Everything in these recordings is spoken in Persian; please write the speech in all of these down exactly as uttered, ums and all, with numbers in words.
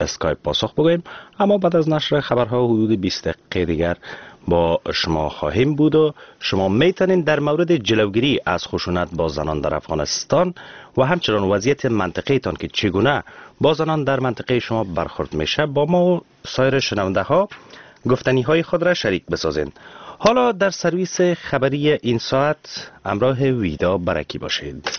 اسکایپ پاسخ بگوییم، اما بعد از نشر خبرها حدود بیست دقیقه دیگر با شما خواهیم بود و شما میتونین در مورد جلوگیری از خشونت با زنان در افغانستان و همچنان وضعیت منطقه تان که چگونه با زنان در منطقه شما برخورد میشه با ما و سایر شنونده ها گفتنی های خود را شریک بسازین. حالا در سرویس خبری این ساعت همراه ویدا برکی باشید.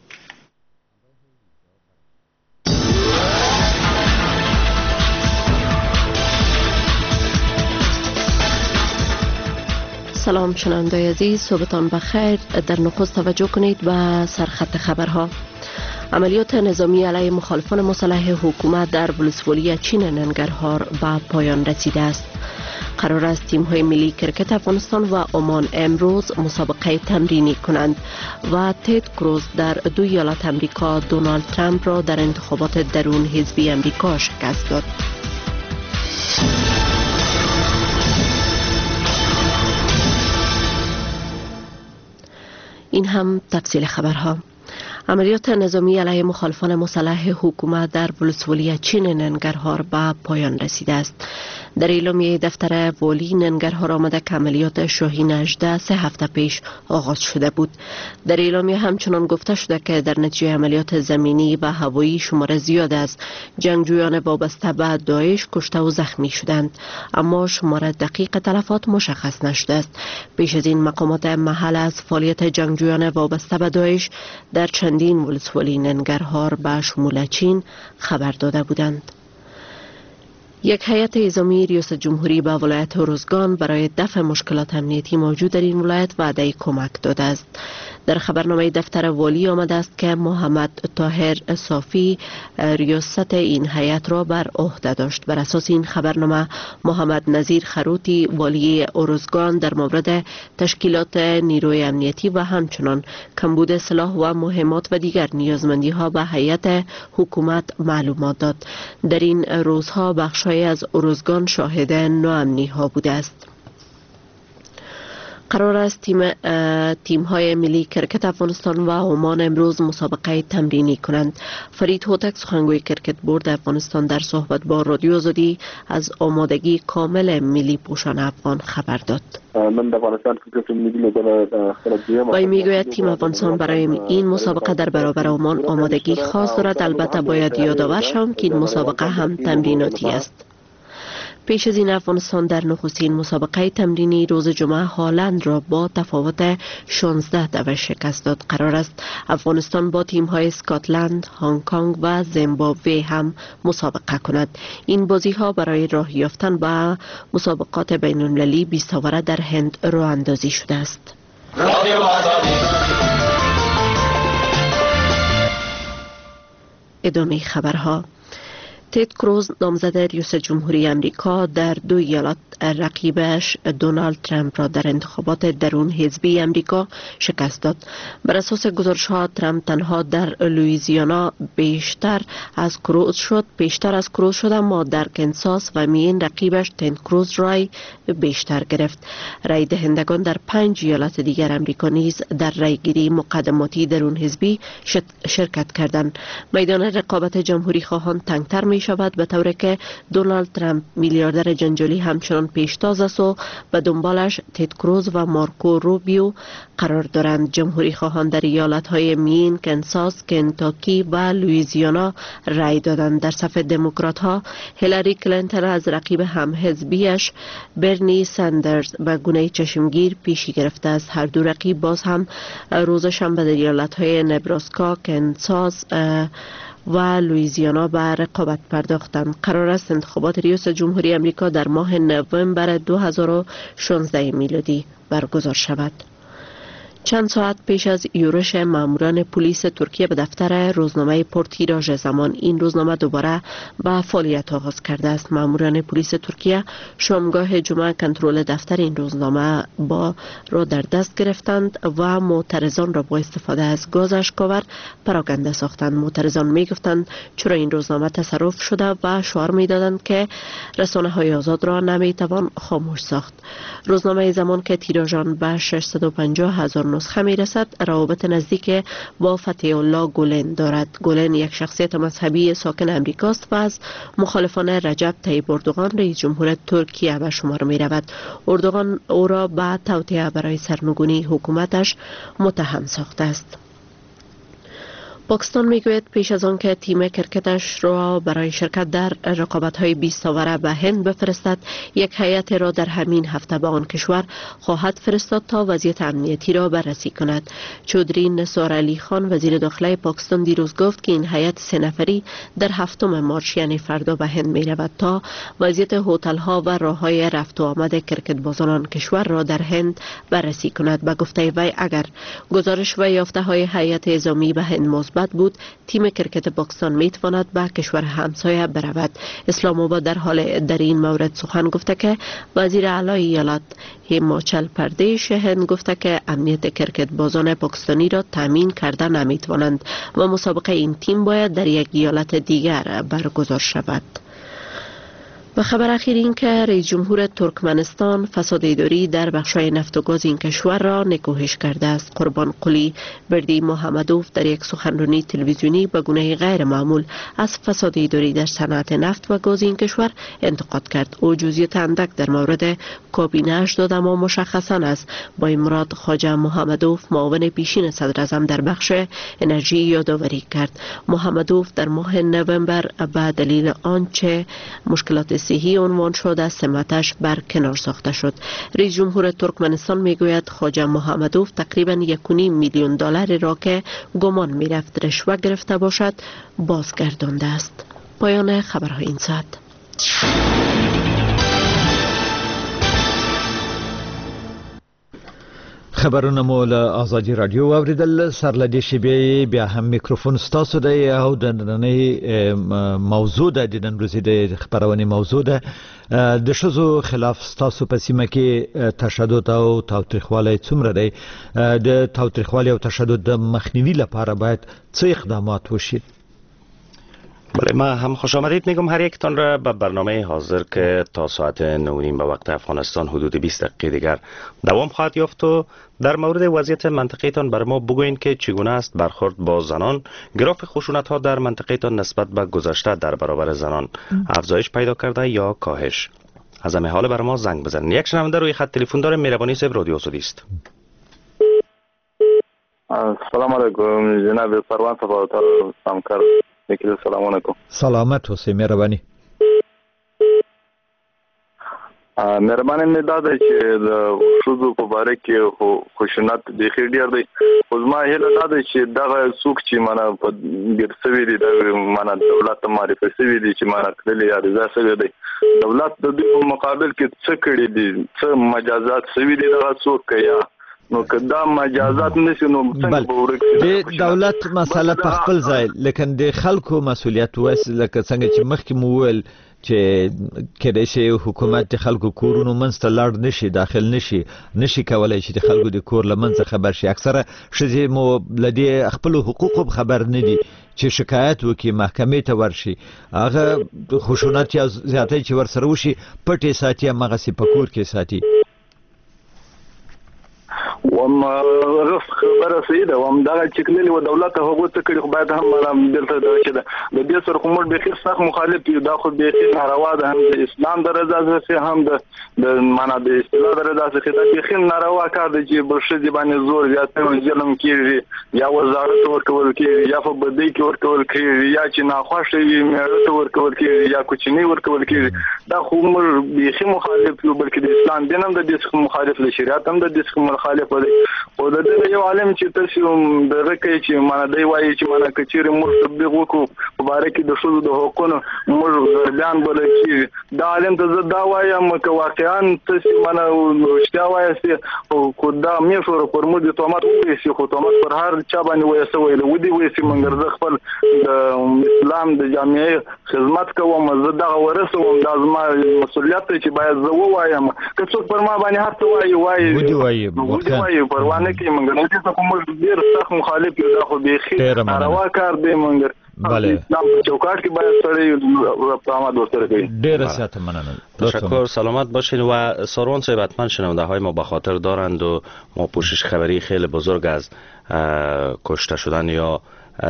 سلام شنوندگان عزیز، صبحتان بخیر. در نخست توجه کنید به سرخط خبرها. عملیات نظامی علیه مخالفان مسلح حکومت در ولسوالی چین ننگرهار به پایان رسیده است. قرار است تیم های ملی کرکت افغانستان و عمان امروز مسابقه تمرینی کنند و تد کروز در دو ایالت امریکا دونالد ترامپ را در انتخابات درون حزبی امریکا شکست داد. این هم تفصیل خبرها. عملیات نظامی علیه مخالفان مسلح حکومت در ولسوالی چین ننگرهار به پایان رسیده است. در اعلامیه دفتر والی ننگرهار آمده که عملیات شاهین هجده سه هفته پیش آغاز شده بود. در اعلامیه همچنان گفته شده که در نتیجه عملیات زمینی و هوایی شمار زیاد از جنگجویان وابسته به داعش کشته و زخمی شدند، اما شمار دقیق تلفات مشخص نشده است. پیش از این مقامات محل از فعالیت جنگجویان وابسته به داعش در چندین ولسوالی ننگرهار به شمول چین خبر داده بودند. یک هیئت نظامی ریاست جمهوری به ولایت اروزگان برای دفع مشکلات امنیتی موجود در این ولایت وعده کمک داده است. در خبرنامه دفتر والی آمده است که محمد طاهر صافی ریاست این هیئت را بر عهده داشت. بر اساس این خبرنامه محمد نظیر خروتی والی اروزگان در مورد تشکیلات نیروی امنیتی و همچنان کمبود سلاح و مهمات و دیگر نیازمندی ها به هیئت حکومت معلومات داد. در این روزها بخش‌های از اروزگان شاهد ناامنی ها بوده است. قرار است تیم تیم های ملی کرکت افغانستان و عمان امروز مسابقه تمرینی کنند. فرید هوتک سخنگوی کرکت بورد افغانستان در صحبت با رادیو آزادی از آمادگی کامل ملی پوشان افغان خبر داد. من افغانستان کرکت ملی و میگوید تیم افغانستان برای این مسابقه در برابر عمان آمادگی خاص دارد. البته باید یادآور شوم که این مسابقه هم تمریناتی است. پیش از این افغانستان در نخستین مسابقه تمرینی روز جمعه هالند را با تفاوت شانزده دو شکست داد. قرار است افغانستان با تیم های اسکاتلند، هنگ کنگ و زیمبابوه هم مسابقه کند. این بازی ها برای راه یافتن به مسابقات بین المللی بیست آوره در هند راه اندازی شده است. ادامه خبرها. تد کروز نامزد ریاست جمهوری امریکا در دو ایالت رقیبش دونالد ترامپ را در انتخابات درون حزبی امریکا شکست داد. بر اساس گزارش‌ها ترامپ تنها در لوئیزیانا بیشتر از کروز شد بیشتر از کروز شد اما در کنساس و مین رقیبش تد کروز رای بیشتر گرفت. رای دهندگان در پنج ایالت دیگر امریکا نیز در رایگیری مقدماتی درون حزبی شرکت کردند. میدان رقابت جمهوری خواهان تنگتر می شود به طوری که دونالد ترامپ میلیاردر جنجالی همچنان پیشتاز است و به دنبالش تد کروز و مارکو روبیو قرار دارند. جمهوری خواهان در ایالت های مین، کنساس، کنتاکی و لوئیزیانا رای دادند. در صف دموکرات ها هیلاری کلینتون از رقیب هم حزبیش برنی ساندرز به گونه چشمگیر پیشی گرفته است. هر دو رقیب باز هم روز شنبه در ایالت های نبراسکا، کنساس و لوئیزیانا به رقابت پرداختند. قرار است انتخابات ریاست جمهوری امریکا در ماه نوامبر دو هزار و شانزده میلادی برگزار شود. چند ساعت پیش از یورش ماموران پلیس ترکیه به دفتر روزنامه پرتیراژ زمان، این روزنامه دوباره به فعالیت آغاز کرده است. ماموران پلیس ترکیه شامگاه جمعه کنترل دفتر این روزنامه با را در دست گرفتند و معترضان را با استفاده از گاز اشک‌آور پراکنده ساختند. معترضان می گفتند چرا این روزنامه تصرف شده و شعار می دادند که رسانه های آزاد را نمی توان خاموش ساخت. روزنامه زمان که تیراژ آن به ششصد و پنجاه هزار نسخه می رسد روابط نزدیک با فتح الله گولن دارد. گولن یک شخصیت مذهبی ساکن امریکاست و از مخالفان رجب طیب اردوغان رئیس جمهور ترکیه به شمار می رود. اردوغان او را به توطئه برای سرنگونی حکومتش متهم ساخته است. پاکستان میگوید پیش از آن که تیم کرکتش را برای شرکت در رقابت‌های بیست اوره به هند بفرستد، یک هیئت را در همین هفته به آن کشور خواهد فرستاد تا وضعیت امنیتی را بررسی کند. چودری نثار علی خان وزیر داخله پاکستان دیروز گفت که این هیئت سه نفری در هفتم مارچ یعنی فردا به هند می رود تا وضعیت هتل‌ها و راه‌های رفت و آمد کرکت بازان آن کشور را در هند بررسی کند. به گفته وی اگر گزارش و یافته‌های هیئت نظامی به هند مثبت بود، تیم کرکت پاکستان می تواند به کشور همسایه برود. اسلام آباد در حال در این مورد سخن گفته که وزیر اعلی ایالات هیماچل پردیش هند گفته که امنیت کرکت بازان پاکستانی را تامین کرده نمی توانند و مسابقه این تیم باید در یک ایالت دیگر برگزار شود. و خبر اخیر این که رئیس جمهور ترکمنستان فساد اداری در بخش‌های نفت و گاز این کشور را نکوهش کرده است. قربان قلی بردی محمدوف در یک سخنرانی تلویزیونی به گونه غیر معمول از فساد اداری در صنعت نفت و گاز این کشور انتقاد کرد. او جزئیات اندک در مورد کابینه‌اش داد اما مشخصاً است با مراد خواجه محمدوف معاون پیشین صدر اعظم در بخش انرژی یادآوری کرد. محمدوف در ماه نوامبر به دلیل آنچه مشکلات صحی عنوان شد از سمتش برکنار ساخته شد. رئیس جمهور ترکمنستان میگوید خواجه محمدوف تقریبا یک و نیم میلیون دلار را که گمان میرفت رشوه گرفته باشد بازگردانده است. پایان خبرهای این ساعت. خبرونه مو له آزادي رادیو اوریدل. سرلدي شبي بیا هم میکروفون ستاسو دی او د نننۍ موضوع ده د نن ورځې د خبرونې موضوع ده د ښځو خلاف ستاسو په سیمه کې تشدد او تاوتریخوالی څومره دی؟ د تاوتریخوالي او تشدد د مخنیوي لپاره باید څه اقدامات وشي؟ بله، ما هم خوش آمدید میگم هر یکتان را به برنامه حاضر که تا ساعت نه نیم به وقت افغانستان حدود بیست دقیقه دیگر دوام خواهد یافت و در مورد وضعیت منطقه تان بر ما بگوین که چگونه است برخورد با زنان، گراف خشونت ها در منطقه تان نسبت به گذشته در برابر زنان افزایش پیدا کرده یا کاهش. از همه حال بر ما زنگ بزنید. یک شنونده روی خط تلفن داره. مهربانی صاحب، رادیو آزادی است. سلام علیکم جناب پروان صاحب، همکار میگم سلام علیکم. سلامت اوسئ، مهرباني. مهرباني مې دا ده چې د ښځو په باره کې خشونت بیخي ډېر دی. خو زما هیله دا ده چې دغه څوک چې مانه په ګیر سوي دي د مانه دولت ته معرفي سوي دي چې مانه کړلي یا رضا سوي دی، دولت د دوی په مقابل کې څه کړي دي، څه مجازات سوي دي دغه څوک یا نو کدا مجازات نشي نو څنګه به ورکړي؟ د دولت مسله په خپل ځای، لیکن د خلکو مسولیت وس لکه څنګه چې مخکې مو ویل چې کله چې حکومت د خلکو کورونو منځ ته لاړ نشي، داخل نشي نشي کولای چې د خلکو د کور لمنځه خبر شي. اکثره ښځې مو لدی خپل حقوق خبر نه دي چې شکایت وکي محکمې ته ورشي. هغه خشونت یا زیاتې چې ورسره وشي پټې ساتي، هغه سي په کور کې ساتي. وم رف خبره سیده وم دغه چکللی و دولت هغه څه کړي خو باید هم ملام دلته د چې د دې سره کوم به خیر سخت مخالف دي. دا خو به خیر ناروا ده، هم د اسلام د رضا څخه هم د د معنا د اصطلاح د رضا څخه د به خیر ناروا کار دی چې برشه دی باندې زور زیات ظلم کیږي یا وزارت ورکول کیږي یا په بدی کې ورکول کیږي یا چې ناخوښه وي مېړه ورکول کیږي یا کوچنی ورکول کیږي. دا خو موږ به خیر مخالف یو، بلکې د اسلام دین هم د دې څخه مخالف، له شریعت هم د دې څخه مخالف دی. او د دې یو عالم چې تاسو د رکه چې معنا دی وایي چې معنا کچېره موږ تبلیغ وکړو په باره کې د شوزو د حقوقو موږ ځان بل کېږي. دا عالم ته زه دا وایم چې واقعا تاسو معنا رښتیا وایي او کو دا مې شو پر موږ د تومات وایي خو تومات پر هر چا باندې وایي سوې له ودی وایي چې موږ د خپل د اسلام د جامعې خدمت کوم. زه دا ورسوم، دا زما مسولیت چې باید زه وایم که څوک پر ما باندې هر څه وایي وایي ودی وایي وایي پروانه کې موږ نه چې کوم ډیر سخت مخالف یو. دا خو به خیر ناروا کار دی. موږ بله چوکاټ کې باید سره اقدامات وسره کوي. ډیر زیات مننه. تشکر، سلامت باشین. و ساروان صاحب حتما شنونده های ما به خاطر دارند و ما پوشش خبری خیلی بزرگ از کشته شدن یا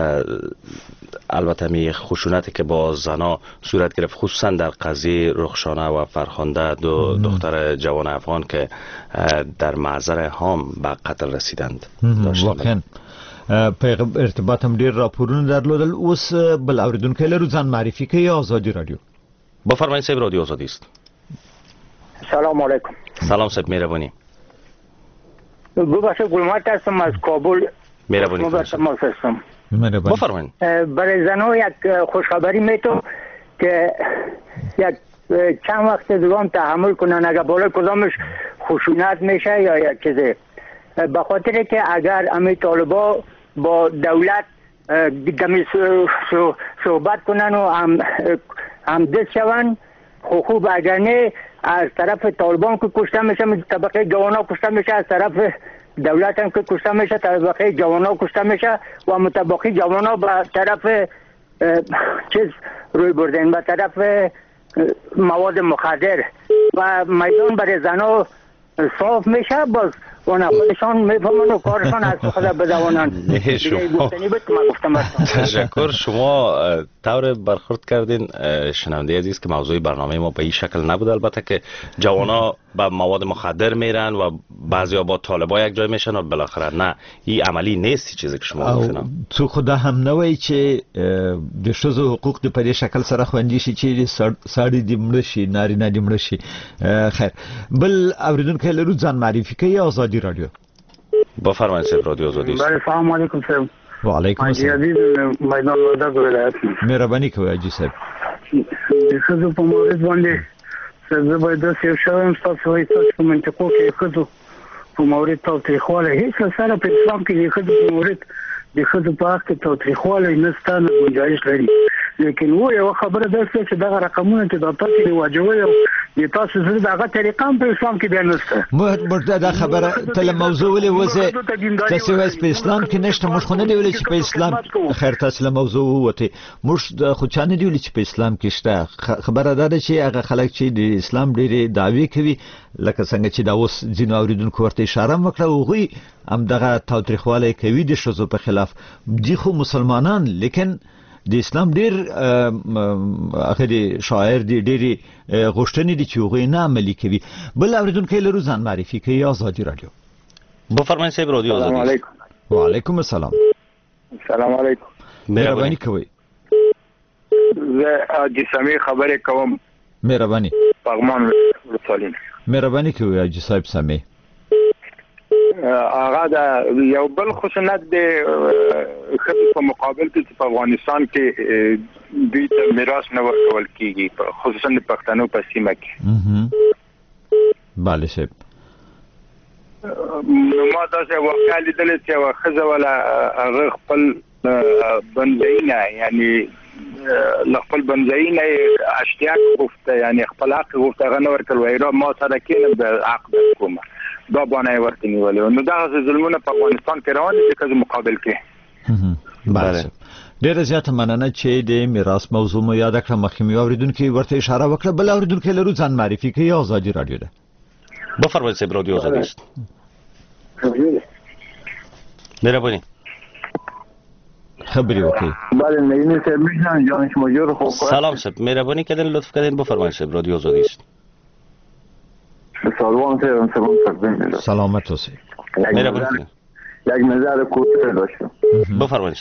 البته می خشونتی که با زنا صورت گرفت، خصوصا در قضیه رخشانه و فرخنده، دو دختر جوان افغان که در معذر هام به قتل رسیدند. واقعا په ارتباط هم ډیر راپورونه درلودل. اوس بل اوریدونکو لرو ځان معرفي کوي. آزادی رادیو. بفرمایید صاحب، رادیو آزادی است. سلام علیکم. سلام صاحب، مهربانی. ببخشید گلمات هستم از کابل. مهربانی. مهربانی. بفرمایید. برای زنها یک خوشخبری میتونم که یک چند وقت دیگه تحمل کنن اگر بالا کدامش خشونت میشه یا یک چیزی، به خاطر که اگر امی طالبا با دولت دمی صحبت کنن و هم همدست شون خوب خوب، اگر نه از طرف طالبان که کشته میشه، طبقه جوانا کشته میشه، از طرف دولت هم که کشته میشه، طبقه جوانا کشته میشه و مطبقی جوانا به طرف چیز روی بردن، به طرف مواد مخدر و میدان برای زنها صاف میشه. باز اونا خودشان میفهمن و کارشان از خود بدوانن. تشکر. شما طور برخورد کردین شنونده عزیز که موضوع برنامه ما به این شکل نبود، البته که جوانا با مواد مخدر میرن و بعضیا با طالبا یک جای میشن و بالاخره نه، این عملی نیست چیزی که شما گفتین. تو خدا هم نوای چې د ښځو حقوق د په دې شکل سره خوندي شي چې ساړي دې مړه شي، نارینه دې مړه شي. خیر، بل اوریدونکو لرو ځان معرفي کوي. آزادی رادیو. بفرمایید صاحب، رادیو آزادی است. سلام علیکم صاحب. و علیکم السلام. میدان وردګ ولایت. مهرباني کوئ حاجی صاحب. د ښځو په مورد باندې زه باید داسې یو شی وایم، ستاسو وایي ستاسو په منطقو کې د ښځو په مورد تاوتریخوالی هېڅ سره په اسلام کې د ښځو په مورد د ښځو په حق کې تاوتریخوالی نه شته، نه ګنجایش لري. لیکن و یو خبره داسې چې دغه رقمونه چې دا تاسو رواجوي او د تاسو سره دغه طریقه هم په اسلام کې بیا نشته. مرته دا خبره تل موضوع ولې وځي تاسو وایي په اسلام کې نشته، موږ خو نه دی ویلي چې په اسلام. خیر، تاسو له موضوع ووتئ. موږ خو چا نه دی ویلي چې په اسلام کې شته. خبره دا ده چې هغه خلک چې د اسلام ډېرې دعوې کوي، لکه څنګه چې دا اوس ځینو اوریدونکو ورته اشاره هم وکړه، هغوی هم دغه تاوتریخوالی کوي د ښځو په خلاف. دي خو مسلمانان، لیکن د اسلام ډیر هغه د شاعر دی ډیری غوښتنې دي چې هغه نه عملي کوي. بل اوریدونکو لرو ځان معرفي کوي. آزادی رادیو. بفرمایئ صاحب، رادیو آزادی. سلام علیکم. و علیکم السلام. سلام علیکم. مهرباني کوئ. زه حاجی سمیع خبرې کوم. مهرباني. پغمان ولسوالۍ. مهرباني کوئ حاجی صاحب سمیع. هغه دا یو بل خصوصیت د خپل په مقابل کې په افغانستان کې دوی ته میراث نه ورکول کیږي، خصوصا د پښتنو په سیمه کې. بله صاحب. نو ما تاسو واقعا لیدل چې یو ښځه ولا هغه خپل بندینه، یعنی خپل بندینه اشتیاق گفته، یعنی خپل حق گفته هغه نه ورکول. وایي ما سره کې نه حق کوم دا باندې ورته نیولې. نو دا ظلمونه په افغانستان کې روان دي چې مقابل کې. بله، ډېره زیاته مننه چې د میراث موضوع مو یاد کړه. مخکې مې اوریدونکي ورته اشاره وکړه. بل اوریدونکي لرو ځان معرفي کوي. آزادی رادیو ده. بفرمایید صاحب، رادیو آزادی است. مهربانی. خبری وکړئ. بله، نگینی صاحب میشنم جانش مجور خوب. سلام صاحب، مهربانی کردین لطف کردین. بفرمایید صاحب، رادیو آزادی است. سلام صاحب، سلام تقدیم. سلامت باشید. مهربانی. یک نظر کوتاه داشتم. بفرمایید.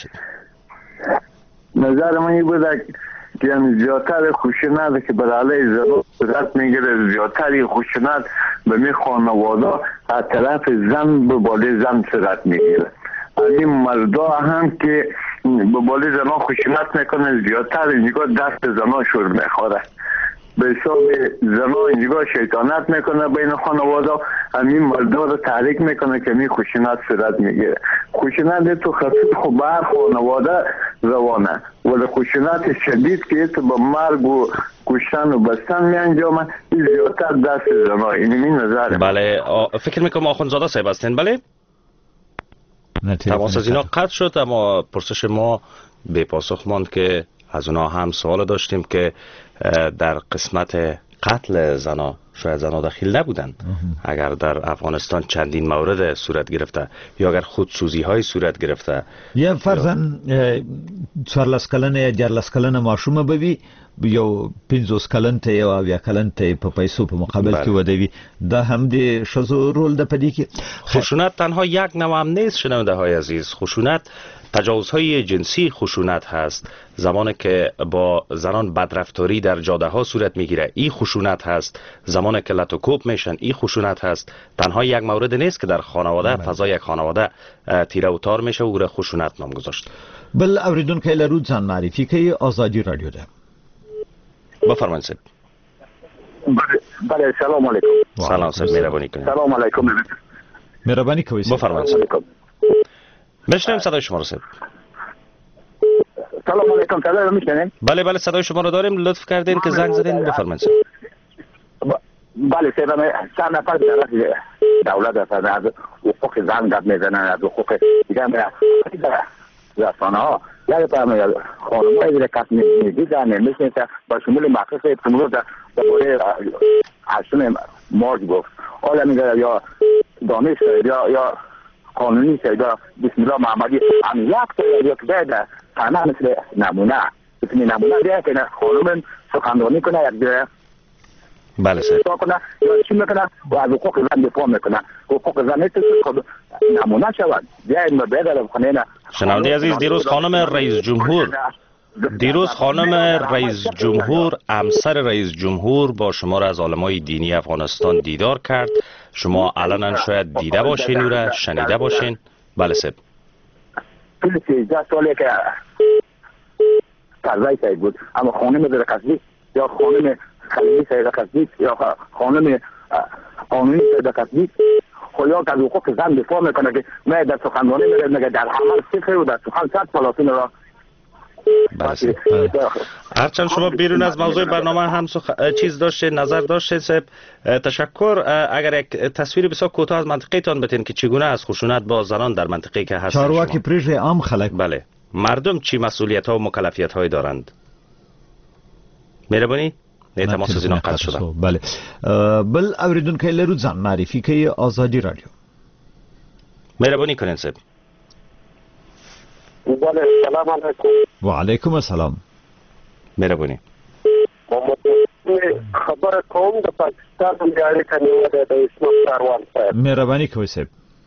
نظر من این بود که یعنی زیادتر خشونت که بر علیه زنان صورت میگیره، زیادتر خشونت به می خانواده از طرف زن به بالای زن صورت میگیره. این مردا هم که به بالای زنان خشونت میکنه، زیادتر اینجا دست زنان شور میخوره. به حساب زنان اینجا شیطانت میکنه بین خانواده، همین مردا رو تحریک میکنه که می خشونت صورت میگیره. خشونت تو خصوص خب بر خانواده روانه، ولی خشونت شدید که تو به مرگ و کشتن و بستن می انجامه، این زیادتر دست زنان. این می نظره. بله، فکر میکنم آخوندزاده صاحب هستین. بله، تماس از اینا قطع شد، اما پرسش ما به پاسخ ماند که از اونا هم سوال داشتیم که در قسمت قتل زنا شاید زنا دخیل نبودن اگر در افغانستان چندین مورد صورت گرفته یا اگر خودسوزی های صورت گرفته یا فرضاً چهارلس کلن یا دیارلس کلن ماشومه بوي یو پنځوس کلن ته یا اویا کلن ته په پیسو په مقابل کې ودوي دا هم د شذو رول د پدې کې خشونت تنها یک نوع هم نیست شنونده های عزیز. خشونت تجاوزهای جنسی خشونت هست، زمانی که با زنان بدرفتاری در جاده ها صورت میگیره این خشونت هست، زمانی که لط و کوب میشن این خشونت هست. تنها یک مورد نیست که در خانواده فضای یک خانواده تیره و تار میشه و خشونت نام گذاشت. بل اوریدونکو لرو ځان معرفي کوي آزادی رادیو ده. بفرمایید سید. بله سلام علیکم. سلام سید، مهربانی کنید. سلام علیکم. مهربانی کوي. بفرمایید سید. میشنویم صدای شما رو سید. سلام علیکم. صدای رو میشنوین؟ بله بله صدای شما رو داریم. لطف کردین که زنگ زدین. بفرمایید سید. بله سید، من چند نفر در دولت هستن از حقوق زن گپ میزنن، از حقوق دیگه رسانه ها یاد فرمایید خانم های دیگه کس میدیدن نمیشنید با شمول مخصوص تمرور در دوره اصول مارج گفت حالا میگه یا دانش یا یا قانونی یا بسم الله محمدی هم یک تا یک بیده تنها مثل نمونه مثل نمونه بیه که خانم سخنرانی کنه یک بیه بله سر کنه یا چی میکنه و از حقوق زن دفاع میکنه حقوق زن نیست که نمونه شود بیه این بیده در خانه نه. شنونده عزیز، دیروز خانم رئیس جمهور دیروز خانم رئیس جمهور همسر رئیس جمهور با شمار از علمای دینی افغانستان دیدار کرد. شما علنا شاید دیده باشین او را، شنیده باشین. بله سب سیزده سالی که قضایی سید بود، اما خانم در قصدی یا خانم خلیلی سید قصدی یا خانم قانونی سید قصدی خواهی که از حقوق زن دفاع میکنه که من در سخنرانی میرد میگه در عمل صفر و در سخن صد پلاسین را. بله هرچند شما بیرون از موضوع برنامه هم سخ... چیز داشته نظر داشته صاحب، تشکر. اگر یک تصویر بسیار کوتاه از منطقه تان بتین که چگونه از خشونت با زنان در منطقه که هستن چارواکی پریژ عام خلق بله مردم چی مسئولیت ها و مکلفیت های دارند؟ مهربانی نه تماس از اینا قطع شده. بله بل اوریدونکو لرو ځان معرفي کوي آزادی رادیو. مهربانی کنین صاحب. بله سلام علیکم. و علیکم السلام. مهربانی. خبر کوم د پاکستان د اړیکه نیولې د اسلام کاروان صاحب. مهرباني کوئ صاحب.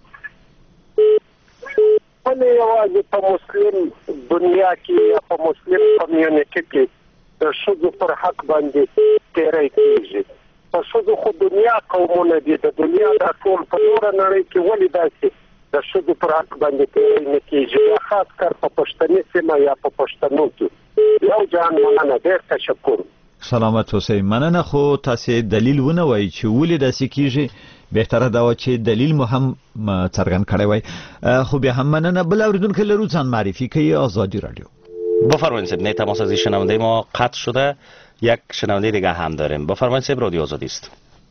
ولې یوازې په مسلم دنیا کې یا په مسلم کمیونټي کې د ښځو پر حق باندې تیری کېږي؟ په ښځو خو دنیا قومونه دي، د دنیا دا ټول په نوره نړۍ کې ولې داسې د ښځو پر حق باندې تیری نه کېږي؟ یا خاص کر په پښتني سیمه یا په پښتنو کې. یو جان مننه، ډېر تشکر. سلامت اوسئ. مننه. خو تاسې دلیل ونه وایي چې ولې داسې کېږي، بهتره دا و چې دلیل مو هم څرګند کړی وای. خو بیا هم مننه. بل اوریدونکو لرو ځان معرفي کوي آزادی رادیو. بفرمایید صاحب. نه تماس از شنونده ما قطع شده، یک شنونده دیگه هم داریم. بفرمایید صاحب، رادیو آزادی است.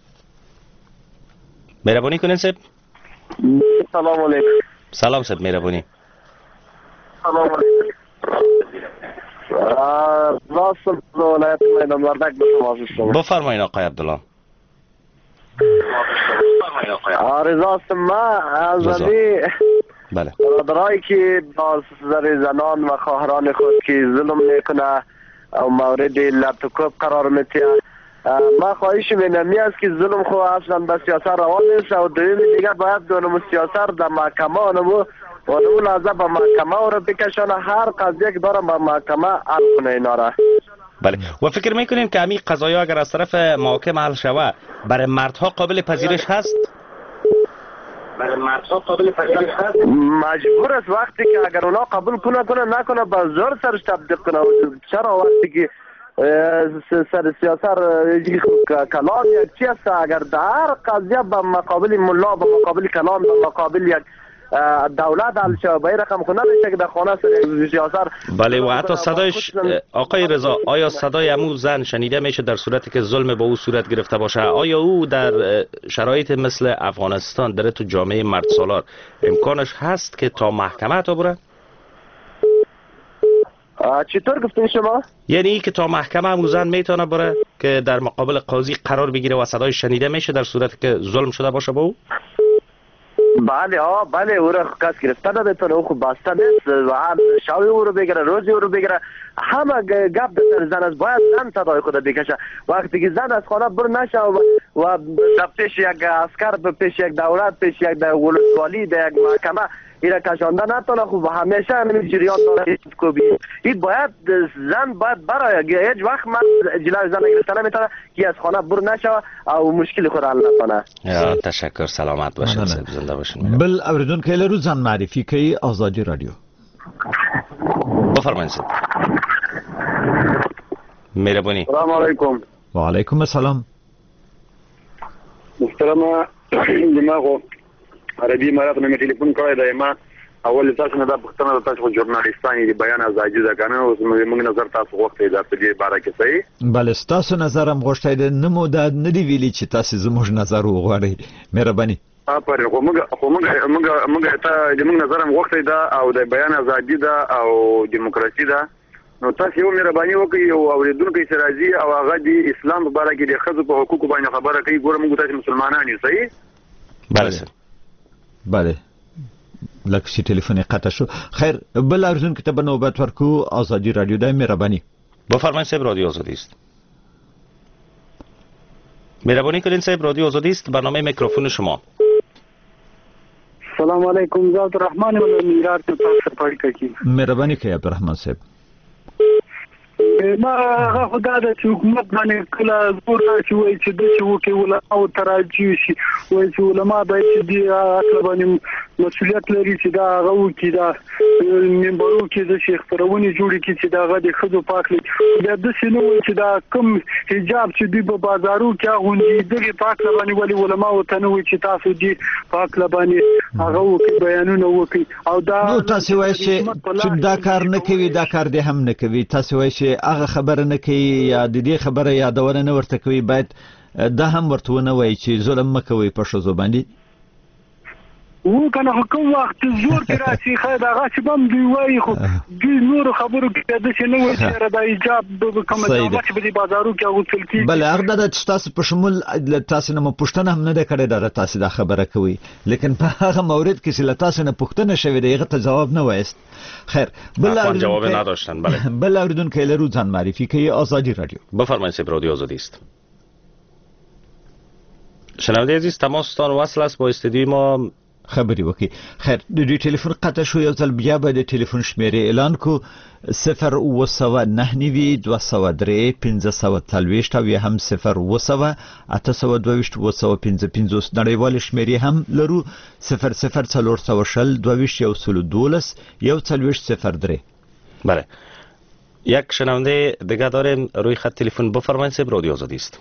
مهربانی کنین صاحب. سلام علیکم. سلام صاحب، مهربانی. سلام علیکم. راستم ولایت میدان وردک به شما هستم. بفرمایید آقای عبدالله. رضا هستم. ما از امی بله برادرایی که با سر زنان و خواهران خود که ظلم میکنه و مورد لط و کوب قرار میده، ما خواهش مینمی است که ظلم خو اصلا به سیاست روان نیست و دویم دیگه باید دونم سیاست در محکمه آنمو و اونمو لازم به محکمه رو بکشانه، هر قضیه که دارم به محکمه حل کنه اینا را. بله. و فکر میکنین که همین قضایا اگر از طرف محاکم حل شوه برای مردها قابل پذیرش هست؟ برای مردها قابل پذیرش هست؟ مجبور است وقتی که اگر اونا قبول کنه کنه نکنه با زور سرش تطبیق کنه. چرا وقتی که سر سیاست کلام یک چی است، اگر در قضیه به مقابل ملا، به مقابل کلام، به مقابل یک دولت حل شد به این رقم خونه میشه که در خانه سیاست. بله. و حتی صدایش آقای رضا، آیا صدای امو زن شنیده میشه در صورتی که ظلم به او صورت گرفته باشه؟ آیا او در شرایط مثل افغانستان در تو جامعه مرد سالار امکانش هست که تا محکمه تا بره؟ چطور گفتین شما؟ یعنی که تا محکمه هم زن میتونه بره که در مقابل قاضی قرار بگیره و صدای شنیده میشه در صورتی که ظلم شده باشه با او؟ بله آه بله او را کس گرفته نمیتونه، او خوب بسته نیست و هم شاوی او رو بگیره، روزی او رو بگیره، همه گپ در زن است. باید زن صدای خود بکشه. وقتی که زن از خانه بر نشه و, و در پیش یک اسکر، پیش یک دولت، پیش یک ولسوالی، در یک محکمه ایره کشانده نتونه، خوب همیشه همین جریان داره کوبی. این باید زن باید برای هیچ وقت من جلوی زن گرفته نمیتونه که از خانه بر نشه او مشکل خود حل نکنه. تشکر، سلامت باشین، زنده باشین. بل اوریدونکو لرو ځان معرفي کوي آزادی رادیو. بفرمایید. مهربانی. سلام علیکم. و علیکم السلام. محترمه دماغو عربي امارات مې ټلیفون کړی دی. ما اول تاسو نه دا پوښتنه د تاسو ژورنالیستان دي بیان ازادي ده کنه، اوس موږ نظر تاسو غوښتي دا په دې باره کې صحیح؟ بله تاسو نظر هم غوښتي دی، نه مو دا نه دی ویلي چې تاسو زموږ نظر وغواړئ. مهرباني. اپاره خو موږ خو موږ موږ موږ ته د موږ نظر هم غوښتي ده او د بیان ازادي ده او دیموکراسي ده. نو تاسو یو مهرباني وکړئ او اوریدونکو چې راځي او هغه د اسلام په باره کې د ښځو په حقوقو باندې خبره کوي. ګوره موږ تاسو مسلمانان یو صحیح؟ بله سر. بله لکه چې ټلیفون قطع شو. خیر بل ارزون که ته به نوبت ورکو آزادی رادیو ده. مهربانی. بفرمایید صاحب، رادیو آزادی است. مهربانی کنین صاحب، رادیو آزادی است، برنامه میکروفون شما. سلام علیکم، زاد الرحمن و میرات تاسو پاړی کی. مهربانی کوي عبدالرحمن صاحب. ما هغه خدای د حکومت باندې کله زور راځي وای چې د چې وکي علماء تراجي شي، وای چې علماء باید چې دی اصل باندې مسؤلیت لري چې دا هغه وکي، دا منبرو کې د شیخ پرونی جوړی کی چې دا هغه د خزو پاکلی بیا د سينو چې دا کم حجاب چې دی په بازارو کې غونډي دغه پاک باندې ولي علماء وتنه وای چې تاسو دی پاک باندې هغه وکي بیانونه وکي او دا نو تاسو وای چې دا کار نه کوي، دا کار دې هم نه کوي. تاسو وای چې هغه خبره نه کوي یا د دې خبره یادونه نه ورته کوي، باید دا هم ورته ونه وایي چې ظلم مکوي په ښځو باندې. و کنه کوم وخت زور کې راځي خا دا غاښ بم دی وایي خو د نور خبرو کې د څه نه وایي چې دا ایجاب به کوم دا چې په بازارو کې غوښتل کی. بل هغه د تاسو په شمول تاسو نه پوښتنه هم نه ده کړې دا تاسو دا خبره کوي، لیکن په هغه مورد کې چې تاسو نه پوښتنه شوی دی هغه ته جواب نه وایست. خیر بل جواب نداشتن. بله بل اوریدونکو لرو ځان معرفي کوي آزادی رادیو. بفرمایید صاحب، رادیو آزادی است. شنونده عزیز تماستان وصل است با استودیوی ما خبری وکي. خیر د دې ټلیفون قطع شو، یو ځل بیا به د ټلیفون شمیرې اعلان کو صفر اوه سوه نهه نوي دوه سوه درې پنځه سوه څلوېښت او یا هم صفر اوه سوه اته سوه دوه ویشت اوه سوه پنځه پنځوس. نړیوالې شمیرې هم لرو صفر صفر څلور سوه شل دوه ویشت یو سلو دولس یو څلوېښت صفر درې. بله یک شنونده دیگه داریم روی خط تلفن. بفرمایید صاحب، رادیو آزادی است.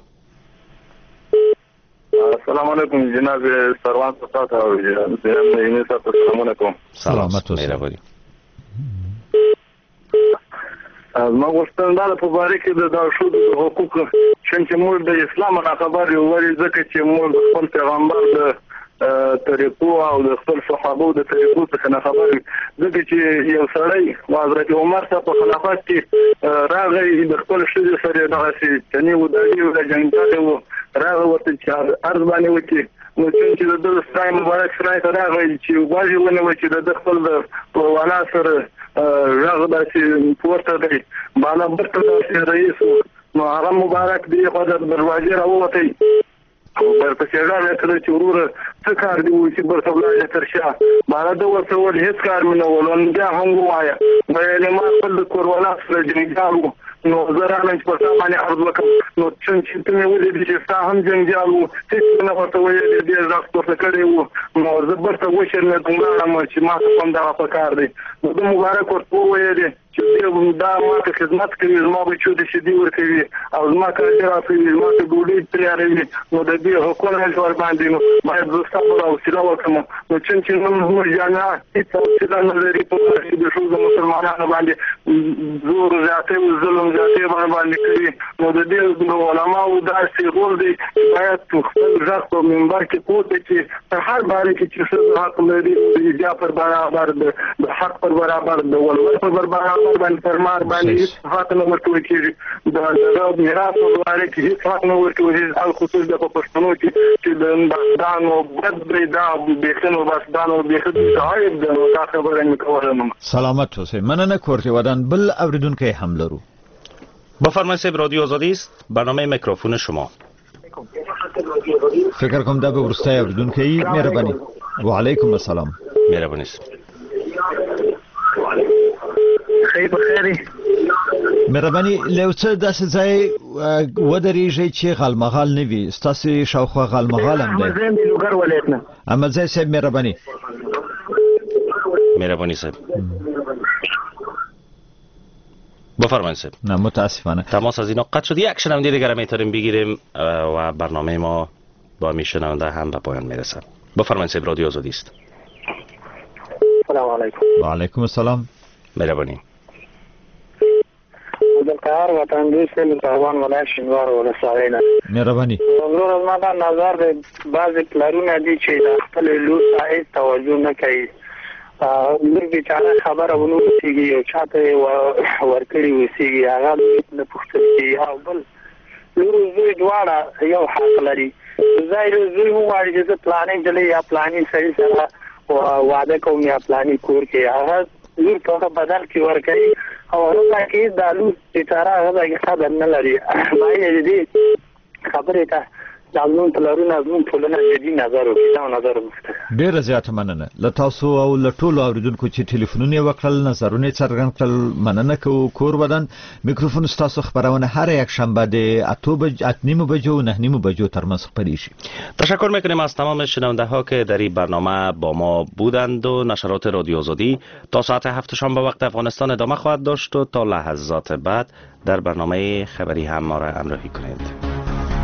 السلام علیکم جناب سروان صاحب او جناب اینې تاسو السلام علیکم. سلامت اوسئ. مهرباني. ما غوښتل دا په باره کې د شو د حقوق چې موږ د اسلام نه خبر یو ورې ځکه چې موږ خپل پیغمبر د طریقو او د خپل صحابه د طریقو څخه نه خبر ځکه چې یو سړی حضرت عمر صاحب په خلافت کې راغی د خپل شذ سره دغه چې تنه و د یو د جنګ و راغی ورته چې ارز باندې وکي نو چې د دوه ستای مبارک سره راغی چې واجب ونه و چې د خپل په والا سره راغی چې پورته دی بالا برته د رئیس نو هغه مبارک دی خو د دروازې راووتی او ورپسې راغی چې وروره څه کار دی چې برته ولاړ ترشا بالا د ورته ول هیڅ کار مې نه ولون بیا هم وایا مې ما خپل کور والا سره جنګالو نو زرانه چې په سامان عرض وکم نو چې ته مې ولې چې ستا هم جنګالو هیڅ نه ورته ویل دې ځاخ څه کړی وو نو زبرته وشر نه دومره چې ما څه دا په کار دی نو د مبارک ورته ویل چې دا ما ته خدمت کوي زما به چې د شدي ور کوي او زما کار راځي زما ته ډوډۍ تیارې نو د دې حکومت ور باندې نو باید زستا او سلا وکم نو چې نن موږ جانا هیڅ څه نه لري په دې د شو مسلمانانو باندې زور زیاته او ظلم زیاته باندې کوي نو د دې علماء او داسې رول دی باید خپل ځخ په منبر کې پوهه چې هر باندې چې څه حق لري د پر برابر د حق پر برابر د ولور پر برابر خبر باندې فرمان باندې حق نه ورکوي کېږي د د میراث وغواړي چې هیڅ حق نه ورکوي او خصوص د پښتنو چې د دانو بد بریدا بخنو بس دانو بخدي صاحب د تا خبره نه کوله. سلامت اوسئ. مننه کورتی ودان. بل اوریدونکو هم لرو. بفرمایید. رادیو آزادی است. برنامه میکروفون شما. فکر کوم دا به ورستای اوریدونکو مهرباني. و علیکم السلام. مهرباني. خیر بخیر. مهرباني لوڅه داسې ځای ودرېږي چې غالمغال نه وي. ستاسو شاوخوا غالمغال هم دی. زه د لوګر ولایت نه. اما ځای صاحب مهرباني. مهرباني صاحب. بفرمایید صاحب. نه متاسفانه تماس از اینا قطع شد. یک شنونده دیگر میتونیم بگیریم و برنامه ما با می شنونده هم به پایان میرسه. بفرمایید صاحب. رادیو آزادی است. سلام علیکم. و علیکم السلام. مهربانی. عبدالقهار وطن دوست مهربان ولایت شینوار ولسوالۍ نه. مهرباني. ورور ما دا نظر د بعض پلرونه دي چې د خپل لور ته توجه نه کوي. لور بیچاره خبره ونه وسیږي او چاته ورکړي وسیږي هغه د پښتني او بل لور زوی دواړه یو حق لري. زایر زوی وایي چې پلانې دلې یا پلانې سړي سره واده کوم یا پلانې کور کې هغه لور په بدل کې ورکړي او هغه کې د لور بیچاره هغه خبر نه لري. باید دې خبره ته دالون پلارونه زمون ټولنه جدي نظر وکړي دا نظر مفته. ډیره زیاته مننه. له تاسو او له ټولو اوریدونکو چې ټلیفونونه وکړل نظرونه څرګند کړل مننه کوو. کور ودان میکروفون تاسو خبرونه هر یک شنبه د اته بج اتنیم بجو نه نیم بجو تر منځ خپرې شي. تشکر میکنیم از تمام شنونده ها که در این برنامه با ما بودند و نشرات رادیو آزادی تا ساعت هفت شام به وقت افغانستان ادامه خواهد داشت و تا لحظات بعد در برنامه خبری هم ما را همراهی کنید.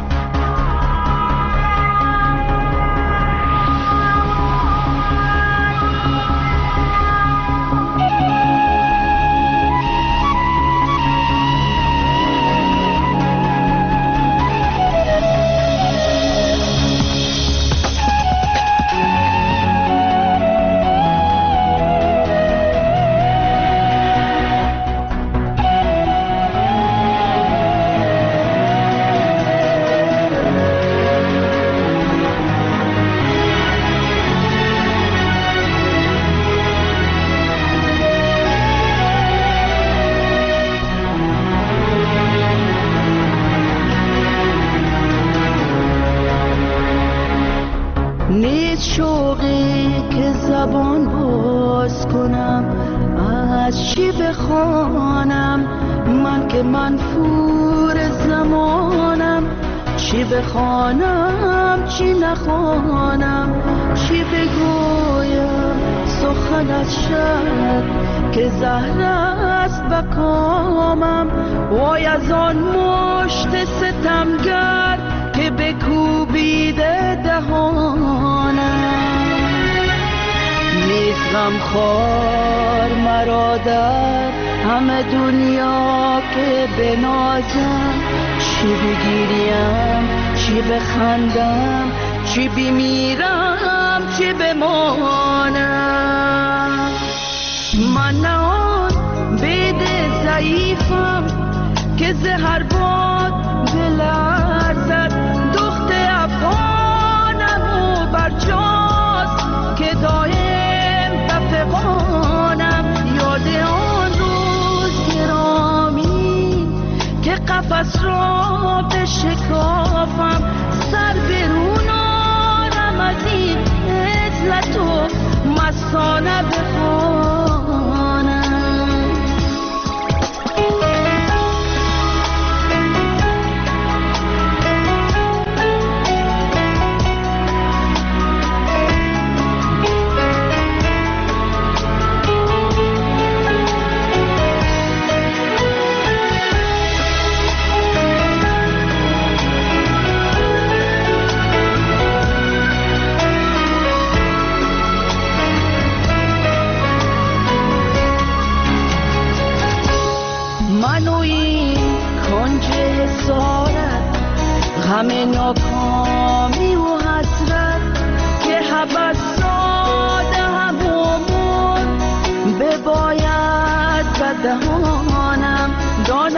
بخوانم چی نخوانم چی بگویم سخنت شد که زهر است به کامم وای از آن مشت ستمگر که بکوبیده دهانم نیست غمخوار مرا در همه دنیا که بنازم چی بگیریم چی بخندم چی بمیرم چی بمانم من نه آن بید ضعیفم که زهر باد بلرزد دخت افغانم و برجاست که دایم بفغانم یاد آن روز گرامی که قفس را بشکافم سر برونارم از این عزلت و مستانه بخوانم همه ناکامی و حسرت که حبس ساده همومون بباید به دهان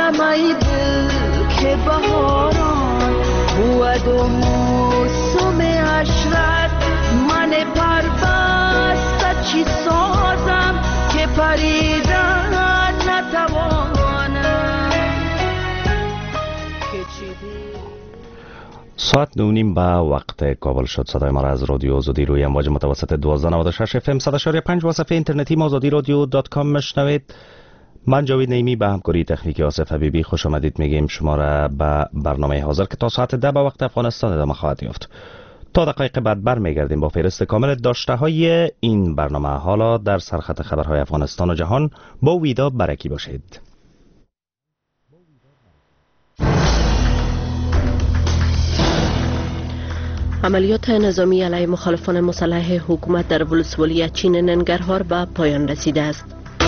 ای دل که بهاران بود و موسم عشرت من پربسته چی سازم که پریدن نتوانم که چی ساعت نو نیم به وقت کابل شد. صدای ما را از رادیو آزادی روی امواج متوسط دوازده و نود و شش اف ام صد و شش و پنج و صفحه اینترنتی ما آزادی رادیو دات کام میشنوید. من جاوید نعیمی به همکاری تکنیکی آصف حبیبی خوش آمدید میگیم شما را به برنامه حاضر که تا ساعت ده به وقت افغانستان ادامه خواهد یافت. تا دقایق بعد برمیگردیم با فهرست کامل داشته های این برنامه. حالا در سرخط خبرهای افغانستان و جهان با ویدا برکی باشید. عملیات نظامی علیه مخالفان مسلح حکومت در ولسوالی چین ننگرهار به پایان رسیده است.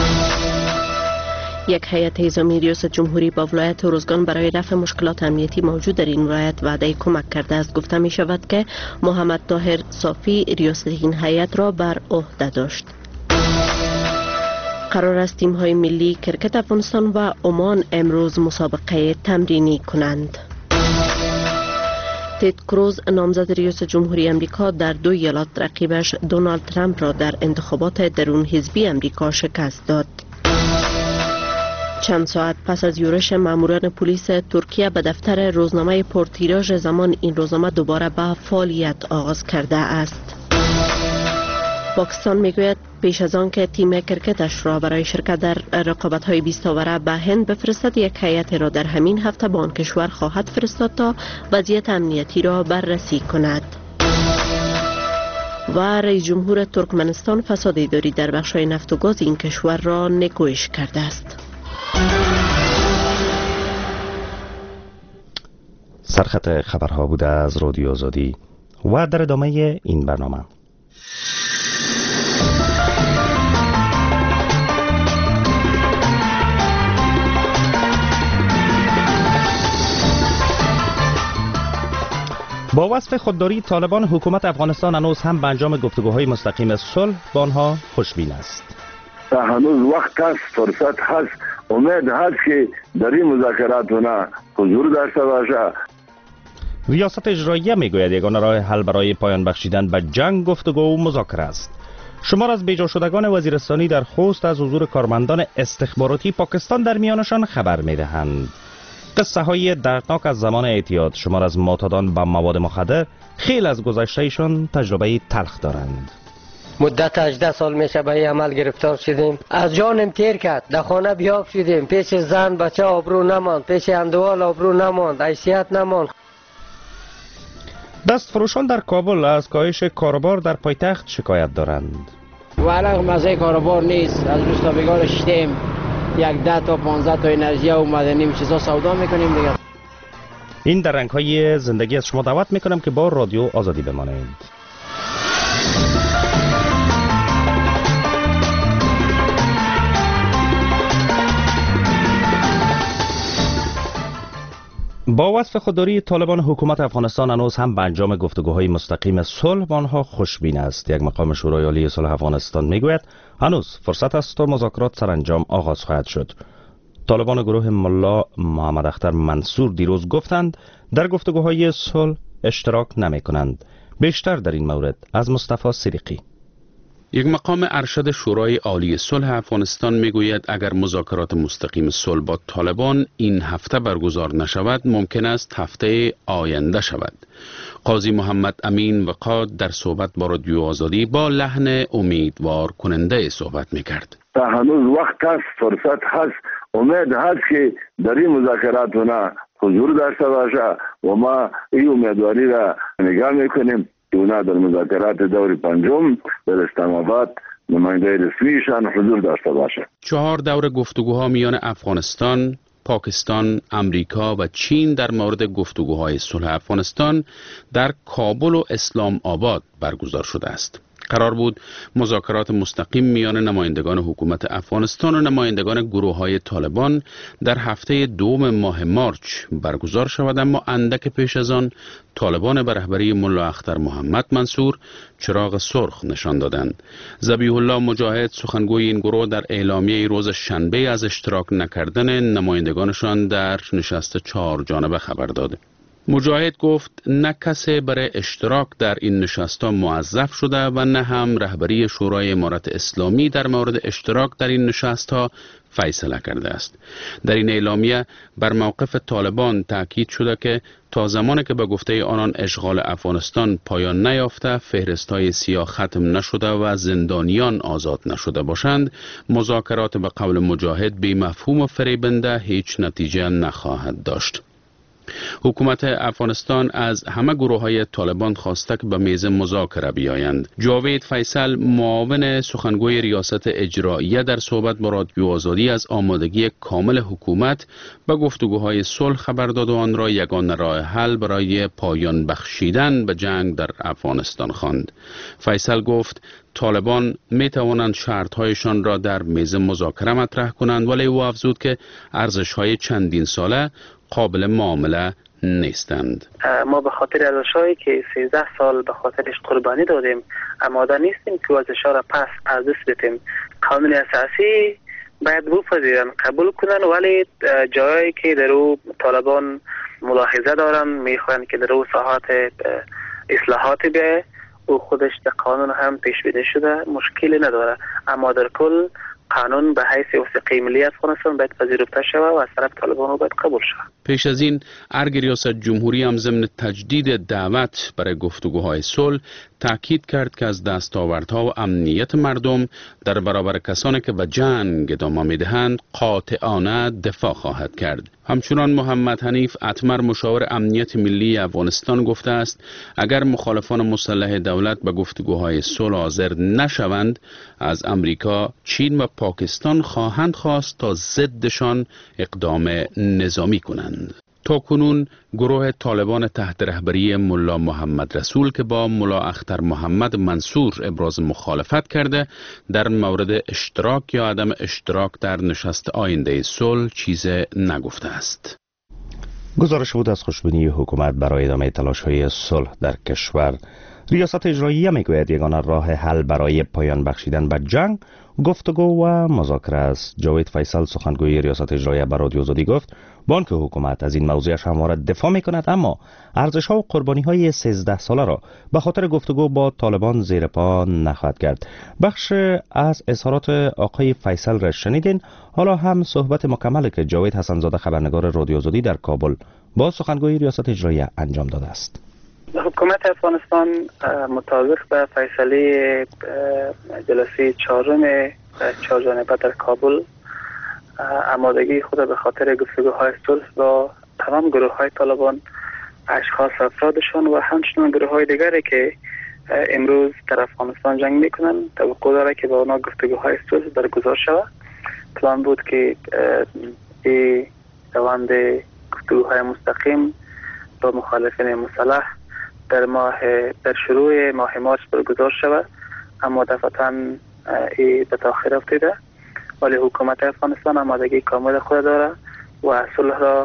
یک هیئت نظامی ریاست جمهوری با ولایت ارزگان برای رفع مشکلات امنیتی موجود در این ولایت وعده کمک کرده است. گفته می شود که محمد طاهر صافی ریاست این هیئت را بر عهده داشت. قرار است تیم های ملی کرکت افغانستان و عمان امروز مسابقه تمرینی کنند. تد کروز نامزد ریاست جمهوری امریکا در دو ایالت رقیبش دونالد ترامپ را در انتخابات درون حزبی امریکا شکست داد. چند ساعت پس از یورش ماموران پلیس ترکیه به دفتر روزنامه پرتیراژ زمان، این روزنامه دوباره به فعالیت آغاز کرده است. پاکستان میگوید پیش از آن که تیم کرکتش را برای شرکت در رقابت‌های بیست اوره به هند بفرستد، یک هیئت را در همین هفته به آن کشور خواهد فرستاد تا وضعیت امنیتی را بررسی کند. و رئیس جمهور ترکمنستان فساد اداری در بخش‌های نفت و گاز این کشور را نکوهش کرده است. سرخط خبرها بوده از رادیو آزادی و در ادامه این برنامه. با وصف خودداری طالبان، حکومت افغانستان هنوز هم به انجام گفتگوهای مستقیم صلح با آنها خوشبین است. هنوز وقت است، فرصت هست، امید هست که در این مذاکرات حضور داشته باشه. ریاست اجراییه میگوید یگانه راه حل برای پایان بخشیدن به جنگ گفتگو و مذاکره است. شمار از بیجا شدگان وزیرستانی در خوست از حضور کارمندان استخباراتی پاکستان در میانشان خبر میدهند. قصه های دردناک از زمان اعتیاد، شمار از معتادان به مواد مخدر خیلی از گذشتهشان تجربه تلخ دارند. مدت هجده سال میشه به این عمل گرفتار شدیم. از جانم تیر کرد، در خانه بیاب شدیم، پیش زن بچه آبرو نماند، پیش اندوال آبرو نماند، حیثیت نماند. دست فروشان در کابل از کاهش کاروبار در پایتخت شکایت دارند. والا مزه کاروبار نیست، از روز تا بگار شدیم یک ده تا پانزده تا انرژی اومده، نیم چیزا سودا میکنیم دیگه. این در رنگ های زندگی از شما دعوت میکنم که با رادیو آزادی بمانید. با وصف خودداری طالبان، حکومت افغانستان هنوز هم به انجام گفتگوهای مستقیم صلح با آنها خوشبین است. یک مقام شورای عالی صلح افغانستان میگوید هنوز فرصت است و مذاکرات سرانجام آغاز خواهد شد. طالبان گروه ملا محمد اختر منصور دیروز گفتند در گفتگوهای صلح اشتراک نمی کنند. بیشتر در این مورد از مصطفی صدیقی. یک مقام ارشد شورای عالی صلح افغانستان میگوید اگر مذاکرات مستقیم صلح با طالبان این هفته برگزار نشود، ممکن است هفته آینده شود. قاضی محمد امین وقاد در صحبت با رادیو آزادی با لحن امیدوار کننده صحبت میکرد. هنوز وقت است، فرصت هست، امید هست که در این مذاکرات حضور داشته باشه و ما این امیدواری را نگاه میکنیم. اونا در مذاکرات دور پنجم در اسلام آباد نماینده رسمیشان حضور داشته باشه. چهار دور گفتگوها میان افغانستان، پاکستان، امریکا و چین در مورد گفتگوهای صلح افغانستان در کابل و اسلام آباد برگزار شده است. قرار بود مذاکرات مستقیم میان نمایندگان حکومت افغانستان و نمایندگان گروه‌های طالبان در هفته دوم ماه مارچ برگزار شود، اما اندک پیش از آن طالبان به رهبری ملا اختر محمد منصور چراغ سرخ نشان دادند. ذبیح الله مجاهد سخنگوی این گروه در اعلامیه روز شنبه از اشتراک نکردن نمایندگانشان در نشست چهار جانبه خبر داد. مجاهد گفت نه کسی برای اشتراک در این نشست‌ها موظف شده و نه هم رهبری شورای امارت اسلامی در مورد اشتراک در این نشست‌ها فیصله کرده است. در این اعلامیه بر موقف طالبان تاکید شده که تا زمانی که به گفته آنان اشغال افغانستان پایان نیافته، فهرست‌های سیاه ختم نشده و زندانیان آزاد نشده باشند، مذاکرات به قول مجاهد بی مفهوم و فریبنده هیچ نتیجه نخواهد داشت. حکومت افغانستان از همه گروه های طالبان خواسته که به میز مذاکره بیایند. جاوید فیصل معاون سخنگوی ریاست اجراییه در صحبت با رادیو آزادی از آمادگی کامل حکومت به گفتگوهای صلح خبر داد و آن را یگانه راه حل برای پایان بخشیدن به جنگ در افغانستان خواند. فیصل گفت طالبان می توانند شرطهایشان را در میز مذاکره مطرح کنند، ولی او افزود که ارزش‌های چندین ساله قابل معامله نیستند. ما به خاطر ارزش‌هایی که سیزده سال به خاطرش قربانی دادیم آماده نیستیم که ارزش‌ها را پس از دست بدیم. قانون اساسی باید بپذیرن، قبول کنن، ولی جایی که در او طالبان ملاحظه دارن میخوان که در او ساحات اصلاحات بیایه، او خودش در قانون هم پیش بینی شده، مشکلی نداره، اما در کل قانون به حیث وثیقه ملی افغانستان باید پذیرفته شود و از طرف طالبان باید قبول شود. پیش از این ارگ ریاست جمهوری هم ضمن تجدید دعوت برای گفتگوهای صلح تاکید کرد که از دستاوردها و امنیت مردم در برابر کسانی که به جنگ ادامه میدهند قاطعانه دفاع خواهد کرد. همچنان محمد حنیف اتمر مشاور امنیت ملی افغانستان گفته است اگر مخالفان مسلح دولت به گفتگوهای صلح حاضر نشوند، از امریکا، چین و پاکستان خواهند خواست تا ضدشان اقدام نظامی کنند. تا کنون گروه طالبان تحت رهبری ملا محمد رسول که با ملا اختر محمد منصور ابراز مخالفت کرده، در مورد اشتراک یا عدم اشتراک در نشست آینده صلح چیز نگفته است. گزارش بود از خوشبینی حکومت برای ادامه تلاش‌های صلح در کشور. ریاست اجراییه میگوید یگانه راه حل برای پایان بخشیدن به جنگ گفتگو و مذاکره است. جاوید فیصل سخنگوی ریاست اجراییه به رادیو آزادی گفت بانک حکومت از این موضوعش همواره دفاع میکند، اما ارزش‌ها و قربانی‌های سیزده ساله را به خاطر گفتگو با طالبان زیر پا نخواهد کرد. بخش از اظهارات آقای فیصل را شنیدین. حالا هم صحبت مکمل که جاوید حسن‌زاده خبرنگار رادیو آزادی در کابل با سخنگوی ریاست اجراییه انجام داده است. حکومت افغانستان مطابق به فیصله جلسه چهارم چهار جانبه در کابل آمادگی خود به خاطر گفتگوهای صلح با تمام گروه های طالبان، اشخاص افرادشان و همچنین گروه های دیگری که امروز در افغانستان جنگ میکنن توقع داره که با اونا گفتگوهای صلح برگزار شود. پلان بود که این روند گفتگوهای مستقیم با مخالفین مسلح در ماه در شروع ماه مارچ برگزار شود، اما دفعتاً ای به تاخیر افتاده، ولی حکومت افغانستان آمادگی کامل خود داره و صلح را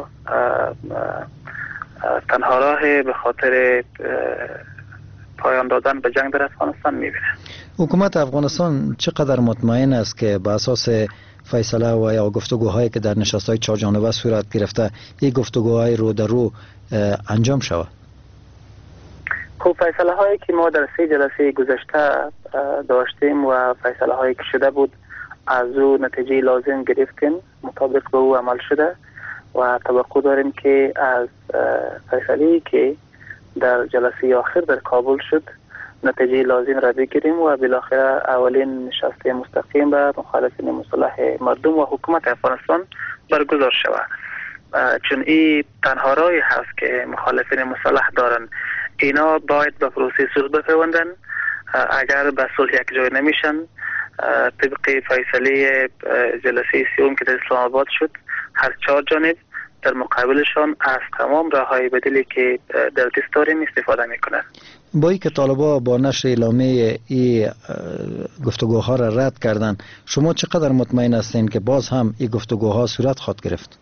تنها راه به خاطر پایان دادن به جنگ در افغانستان میبینه. حکومت افغانستان چقدر مطمئن است که به اساس فیصله و یا گفتگوهایی که در نشست‌های چهار جانبه صورت گرفته این گفتگوهای رو در رو انجام شود؟ خب فیصله هایی که ما در سه جلسه گذشته داشتیم و فیصله هایی که شده بود از او نتیجه لازم گرفتیم، مطابق به او عمل شده و توقع داریم که از فیصله که در جلسه آخر در کابل شد نتیجه لازم را بگیریم و بالاخره اولین نشست مستقیم به مخالفین مسلح مردم و حکومت افغانستان برگزار شود، چون این تنها راهی هست که مخالفین مسلح دارن. اینا باید به پروسه صلح بپیوندن. اگر به صلح یک جای نمیشن، طبق فیصله جلسه سیوم که در اسلام آباد شد، هر چهار جانب در مقابلشان از تمام راههای بدیلی که در دست داریم استفاده میکنن. با اینکه طالبان با نشر اعلامیه این گفتگوها را رد کردن، شما چقدر مطمئن هستین که باز هم این گفتگوها صورت خواهد گرفت؟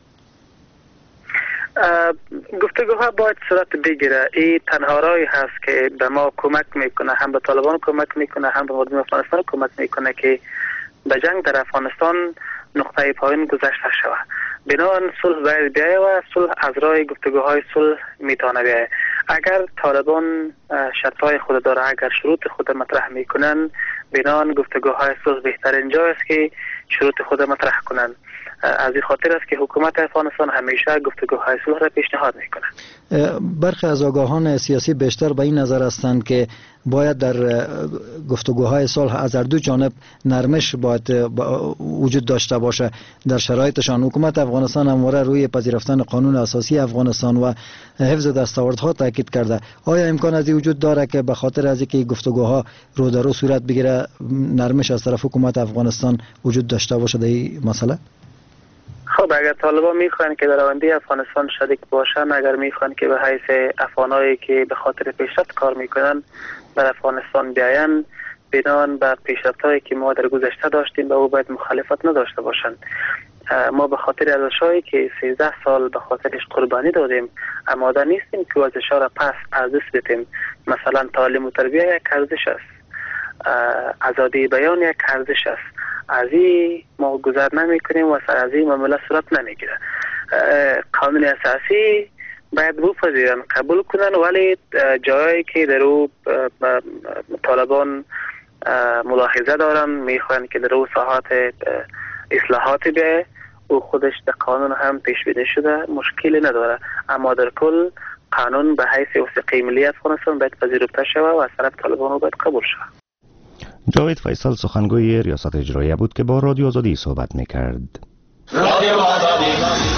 گفتگوها باید صورت بگیره. این تنها راهی هست که به ما کمک میکنه، هم به طالبان کمک میکنه، هم به مردم افغانستان کمک میکنه که به جنگ در افغانستان نقطه پایان گذشته شود. بنابراین صلح باید بیاید و صلح از راه گفتگوهای صلح میتونه بیاید. اگر طالبان شرطهای خود داره، اگر شروط خود مطرح میکنن، بنابراین گفتگوهای صلح بهترین جای است که شروط خود مطرح کنن. از این خاطر است که حکومت افغانستان همیشه گفتگوهای صلح را پیشنهاد میکنه. برخی از آگاهان سیاسی بیشتر به این نظر هستند که باید در گفتگوهای صلح از هر دو جانب نرمش باید وجود داشته باشه. در شرایطشان حکومت افغانستان همواره روی پذیرفتن قانون اساسی افغانستان و حفظ دستاوردها تاکید کرده. آیا امکان از این وجود داره که به خاطر از اینکه گفتگوها رو در رو صورت بگیره نرمش از طرف حکومت افغانستان وجود داشته باشه در این مسئله؟ خب اگر طالبان میخوان که در آینده افغانستان شریک باشن، اگر میخوان که به حیث افغانایی که به خاطر پیشرفت کار میکنن در افغانستان بیاین، بنان بر پیشرفت‌هایی که ما در گذشته داشتیم به او باید مخالفت نداشته باشند. ما به خاطر ارزش‌هایی که سیزده سال به خاطرش قربانی دادیم آماده نیستیم که ارزش‌ها را پس از دست بدیم. مثلا تعلیم و تربیت یک ارزش است، آزادی بیان یک ارزش است. از این ما گذر نمی کنیم و از این معامله صورت نمی گیره. قانون اساسی باید بپذیرن، قبول کنن، ولی جایی که در او طالبان ملاحظه دارن، میخوان که در او ساحات اصلاحات بیه، او خودش در قانون هم پیش بینی شده، مشکلی نداره. اما در کل قانون به حیث وثیقه ملی افغانستان باید پذیرفته شود و از طرف طالبان باید قبول شود. جاوید فیصل سخنگوی ریاست اجراییه بود که با رادیو آزادی صحبت میکرد. رادیو آزادی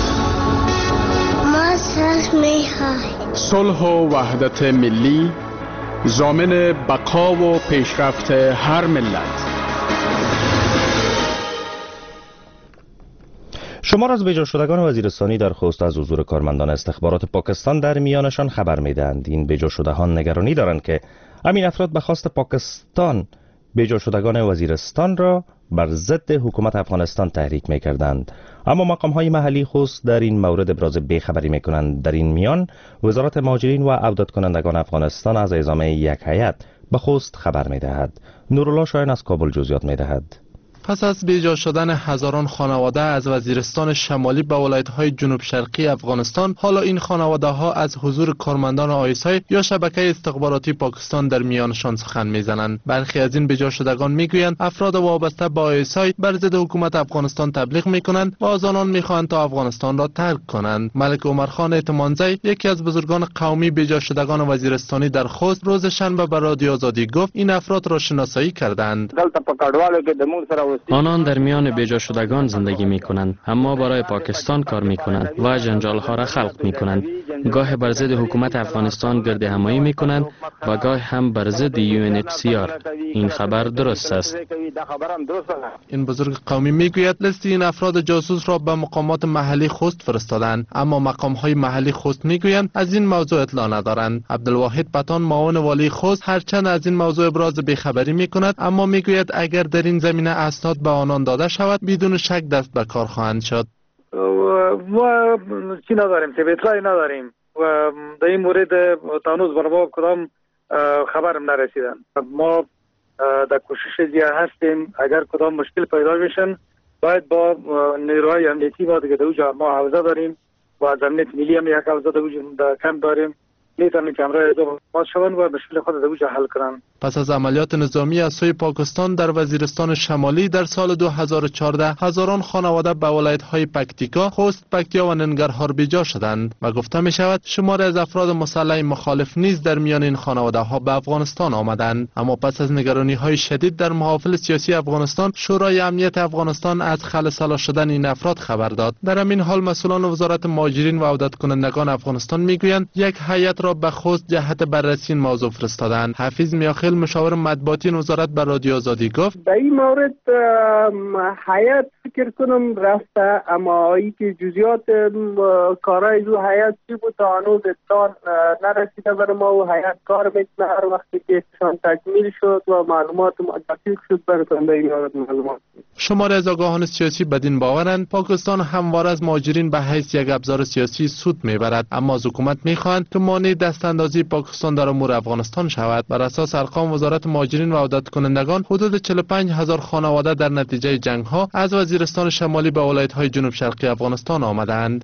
ما صلح میخواهیم. صلح و وحدت ملی ضامن بقا و پیشرفت هر ملت. شمار از بجا شدگان وزیرستانی در خوست از حضور کارمندان استخبارات پاکستان در میانشان خبر میدهند. این بجا شدگان نگرانی دارند که همین افراد به خواست پاکستان بجا شدگان وزیرستان را بر ضد حکومت افغانستان تحریک می‌کردند. اما مقام‌های محلی خوست در این مورد ابراز بیخبری می‌کنند. در این میان وزارت مهاجرین و عودت کنندگان افغانستان از اعزام یک هیئت به خوست خبر می‌دهد. نورالله شاهین از کابل جزئیات می‌دهد. پس از بیجا شدن هزاران خانواده از وزیرستان شمالی به ولایت‌های جنوب شرقی افغانستان، حالا این خانواده‌ها از حضور کارمندان آیسای یا شبکه استخباراتی پاکستان در میانشان سخن می‌زنند. برخی از این بیجا شدگان می‌گویند افراد وابسته به آیسای بر ضد حکومت افغانستان تبلیغ می‌کنند و از آنان می‌خواهند تا افغانستان را ترک کنند. ملک عمرخان اعتمانزی، یکی از بزرگان قومی بیجا شدگان وزیرستانی در خوست، روز شنبه به رادیو آزادی گفت این افراد را شناسایی کردند. آنان در میان بیجا شدگان زندگی می کنند، اما برای پاکستان کار می کنند و جنجال ها را خلق می کنند. گاه بر ضد حکومت افغانستان گرد همایی می کنند و گاه هم بر ضد یو ان اچ سی آر. این خبر درست است. این بزرگ قومی می گوید لیست این افراد جاسوس را به مقامات محلی خوست فرستادند، اما مقام های محلی خوست می گویند از این موضوع اطلاع ندارند. عبدالواحد پتان، معاون والی خوست، هرچند از این موضوع ابراز بیخبری می کند، اما می گوید اگر در این زمینه اسناد به آنان داده شود بدون شک دست به کار خواهند شد. ما چی نداریم، اطلاعی نداریم و در این مورد تانوز بر ما کدام خبرم نرسیدن. ما در کوشش زیاد هستیم، اگر کدام مشکل پیدا بشن باید با نیروهای امنیتی ما دیگه در اونجا ما حوزه داریم و از امنیت ملی هم یک حوزه در کم داریم، میتونن که امرای باز شون و مشکل خود در اونجا حل کنن. پس از عملیات نظامی از سوی پاکستان در وزیرستان شمالی در سال دو هزار و چهارده هزاران خانواده به ولایت‌های پکتیکا، خوست، پکتیا و ننگرهار بیجا شدند و گفته می شود شماری از افراد مسلح مخالف نیز در میان این خانواده ها به افغانستان آمدند. اما پس از نگرانی های شدید در محافل سیاسی افغانستان، شورای امنیت افغانستان از خلسلا شدن این افراد خبر داد. در همین حال مسئولان وزارت مهاجرین و عودت کنندگان افغانستان میگویند یک هیئت را به خوست جهت بررسی این موضوع فرستادند. حفیظ میاخیل، مشاور مطبوعاتی وزارت، به رادیو آزادی گفت در این مورد هیئت فکر کنم رفته، اما ای که جزئیات کارهای دو هیئت چی بود تا هنوز اطلاع نرسیده بر ما و هیئت کار میکنه. هر وقتی که شان تکمیل شد و معلومات ما دقیق شد براتون به این معلومات. شماری از آگاهان سیاسی بدین باورند پاکستان همواره از مهاجرین به حیث یک ابزار سیاسی سود میبرد، اما از حکومت میخواهند که مانع دستاندازی پاکستان در امور افغانستان شود. بر اساس ارقام وزارت مهاجرین و عودت کنندگان، حدود چهل و پنج هزار خانواده در نتیجه جنگ ها از وزیرستان شمالی به ولایت های جنوب شرقی افغانستان آمدند.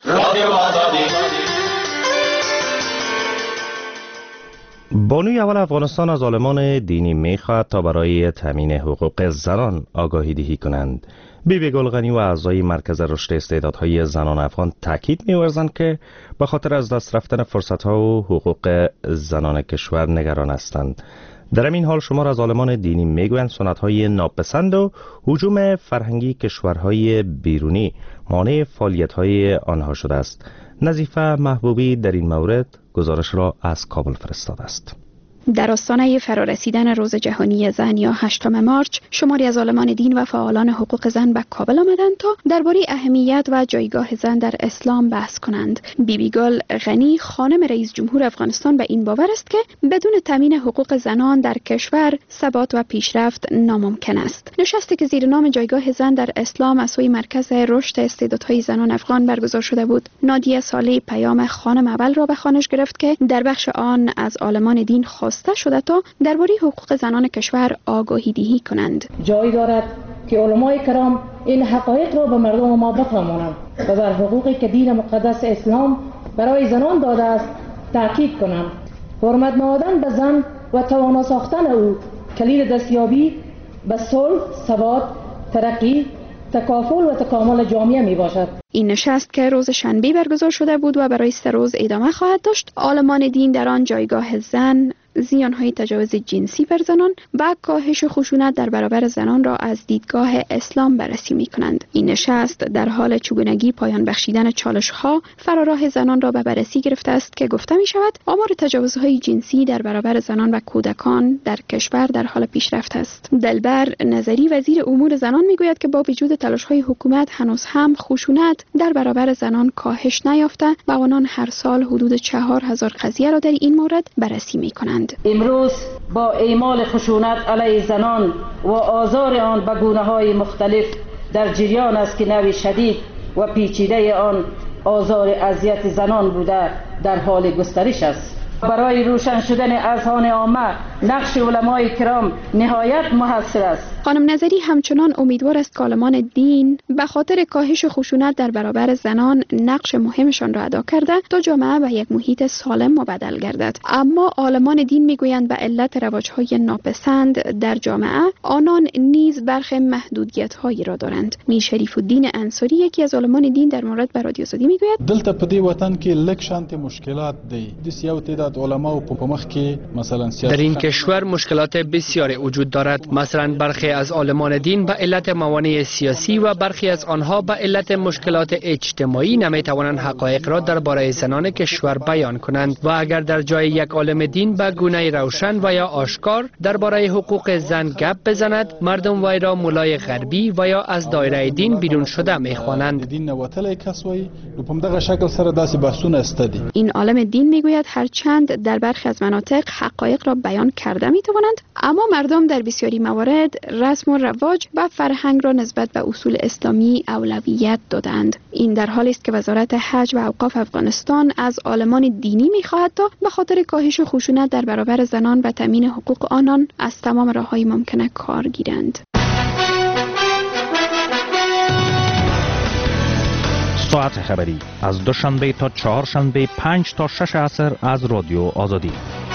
بانوی اول افغانستان از عالمان دینی میخواهد تا برای تامین حقوق زنان آگاهی دهی کنند. بیبی گلغنی و اعضای مرکز رشد استعدادهای زنان افغان تاکید می‌ورزند که به خاطر از دست رفتن فرصت‌ها و حقوق زنان کشور نگران هستند. در این حال شمار از عالمان دینی میگویند سنت‌های ناپسند و هجوم فرهنگی کشورهای بیرونی مانع فعالیت‌های آنها شده است. نظیفه محبوبی در این مورد گزارش را از کابل فرستاده است. در آستانه فرارسیدن روز جهانی زن یا هشتم مارچ، شماری از عالمان دین و فعالان حقوق زن به کابل آمدند تا درباره اهمیت و جایگاه زن در اسلام بحث کنند. بیبی گل غنی خانم رئیس جمهور افغانستان به این باور است که بدون تامین حقوق زنان در کشور ثبات و پیشرفت ناممکن است. نشستی که زیر نام جایگاه زن در اسلام از سوی مرکز رشد استعدادهای زنان افغان برگزار شده بود. نادیه صالح پیام خانم اول را به خوانش گرفت که در بخش آن از عالمان دین خواسته شده تا درباره حقوق زنان کشور آگاهی دهی کنند. جای دارد که علمای کرام این حقایق را به مردم ما بفهمانند و بر حقوقی که دین مقدس اسلام برای زنان داده است تاکید کنند. حرمت نهادن به زن و توانا ساختن او کلید دستیابی به صلح، ثبات، ترقی، تکافل و تکامل جامعه می باشد. این نشست که روز شنبه برگزار شده بود و برای سه روز ادامه خواهد داشت، عالمان دین در آن جایگاه زن، زیانهای تجاوز جنسی بر زنان و کاهش خشونت در برابر زنان را از دیدگاه اسلام بررسی می کنند. این نشست در حال چگونگی پایان بخشیدن چالش‌ها فراراه زنان را به بررسی گرفته است که گفته می شود آمار تجاوزهای جنسی در برابر زنان و کودکان در کشور در حال پیشرفت است. دلبر نظری وزیر امور زنان می گوید که با وجود تلاش‌های حکومت هنوز هم خشونت در برابر زنان کاهش نیافته و آنان هر سال حدود چهار هزار قضیه را در این مورد بررسی می کنند. امروز با اعمال خشونت علیه زنان و آزار آن به گونه‌های مختلف در جریان است که نوع شدید و پیچیده آن آزار اذیت زنان بوده در حال گسترش است. برای روشن شدن اذهان عامه نقش علمای کرام نهایت موثر است. خانم نظری همچنان امیدوار است که عالمان دین به خاطر کاهش خشونت در برابر زنان نقش مهمشان را ادا کرده تا جامعه به یک محیط سالم مبدل گردد. اما عالمان دین میگویند به علت رواج‌های ناپسند در جامعه آنان نیز برخی محدودیت‌هایی را دارند. میر شریف الدین انصاری یکی از عالمان دین در مورد به رادیو آزادی میگوید دلته په دې وطن کې لک شانت مشکلات دي د سیاو تعداد علما او په مخ کې مثلا در این کشور مشکلات بسیاری وجود دارد. مثلا برخی از عالمان دین به علت موانع سیاسی و برخی از آنها به علت مشکلات اجتماعی نمی توانند حقایق را درباره زنان کشور بیان کنند و اگر در جای یک عالم دین به گونه روشن و یا آشکار درباره حقوق زن گپ بزند، مردم وی را مولای غربی و یا از دایره دین بیرون شده می خوانند. این عالم دین میگوید هرچند در برخی از مناطق حقایق را بیان کرده می توانند، اما مردم در بسیاری موارد رسم و رواج و فرهنگ را نسبت به اصول اسلامی اولویت دادند. این در حالی است که وزارت حج و اوقاف افغانستان از عالمان دینی می‌خواهد تا به خاطر کاهش خشونت در برابر زنان و تامین حقوق آنان از تمام راه‌های ممکنه کار گیرند. ساعت خبری از دوشنبه تا چهارشنبه پنج تا شش عصر از رادیو آزادی.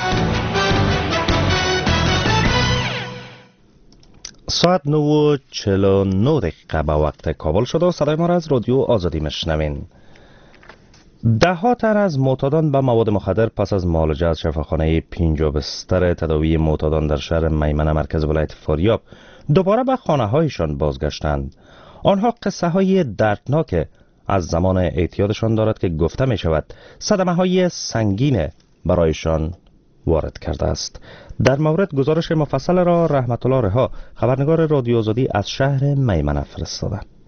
ساعت نه و چهل و نه دقیقه به وقت کابل شده و صدای ما را از رادیو آزادی میشنوین. ده ها تن از معتادان به مواد مخدر پس از معالجه از شفاخانه پنجاه بستر تداوی معتادان در شهر میمنه مرکز ولایت فاریاب دوباره به خانه هایشان بازگشتند. آنها قصه های دردناک از زمان اعتیادشان دارد که گفته می شود صدمه های سنگین برایشان وارد کرده است. در مورد گزارش مفصل را رحمت الله رها خبرنگار رادیو آزادی از شهر میمنه فرستاده.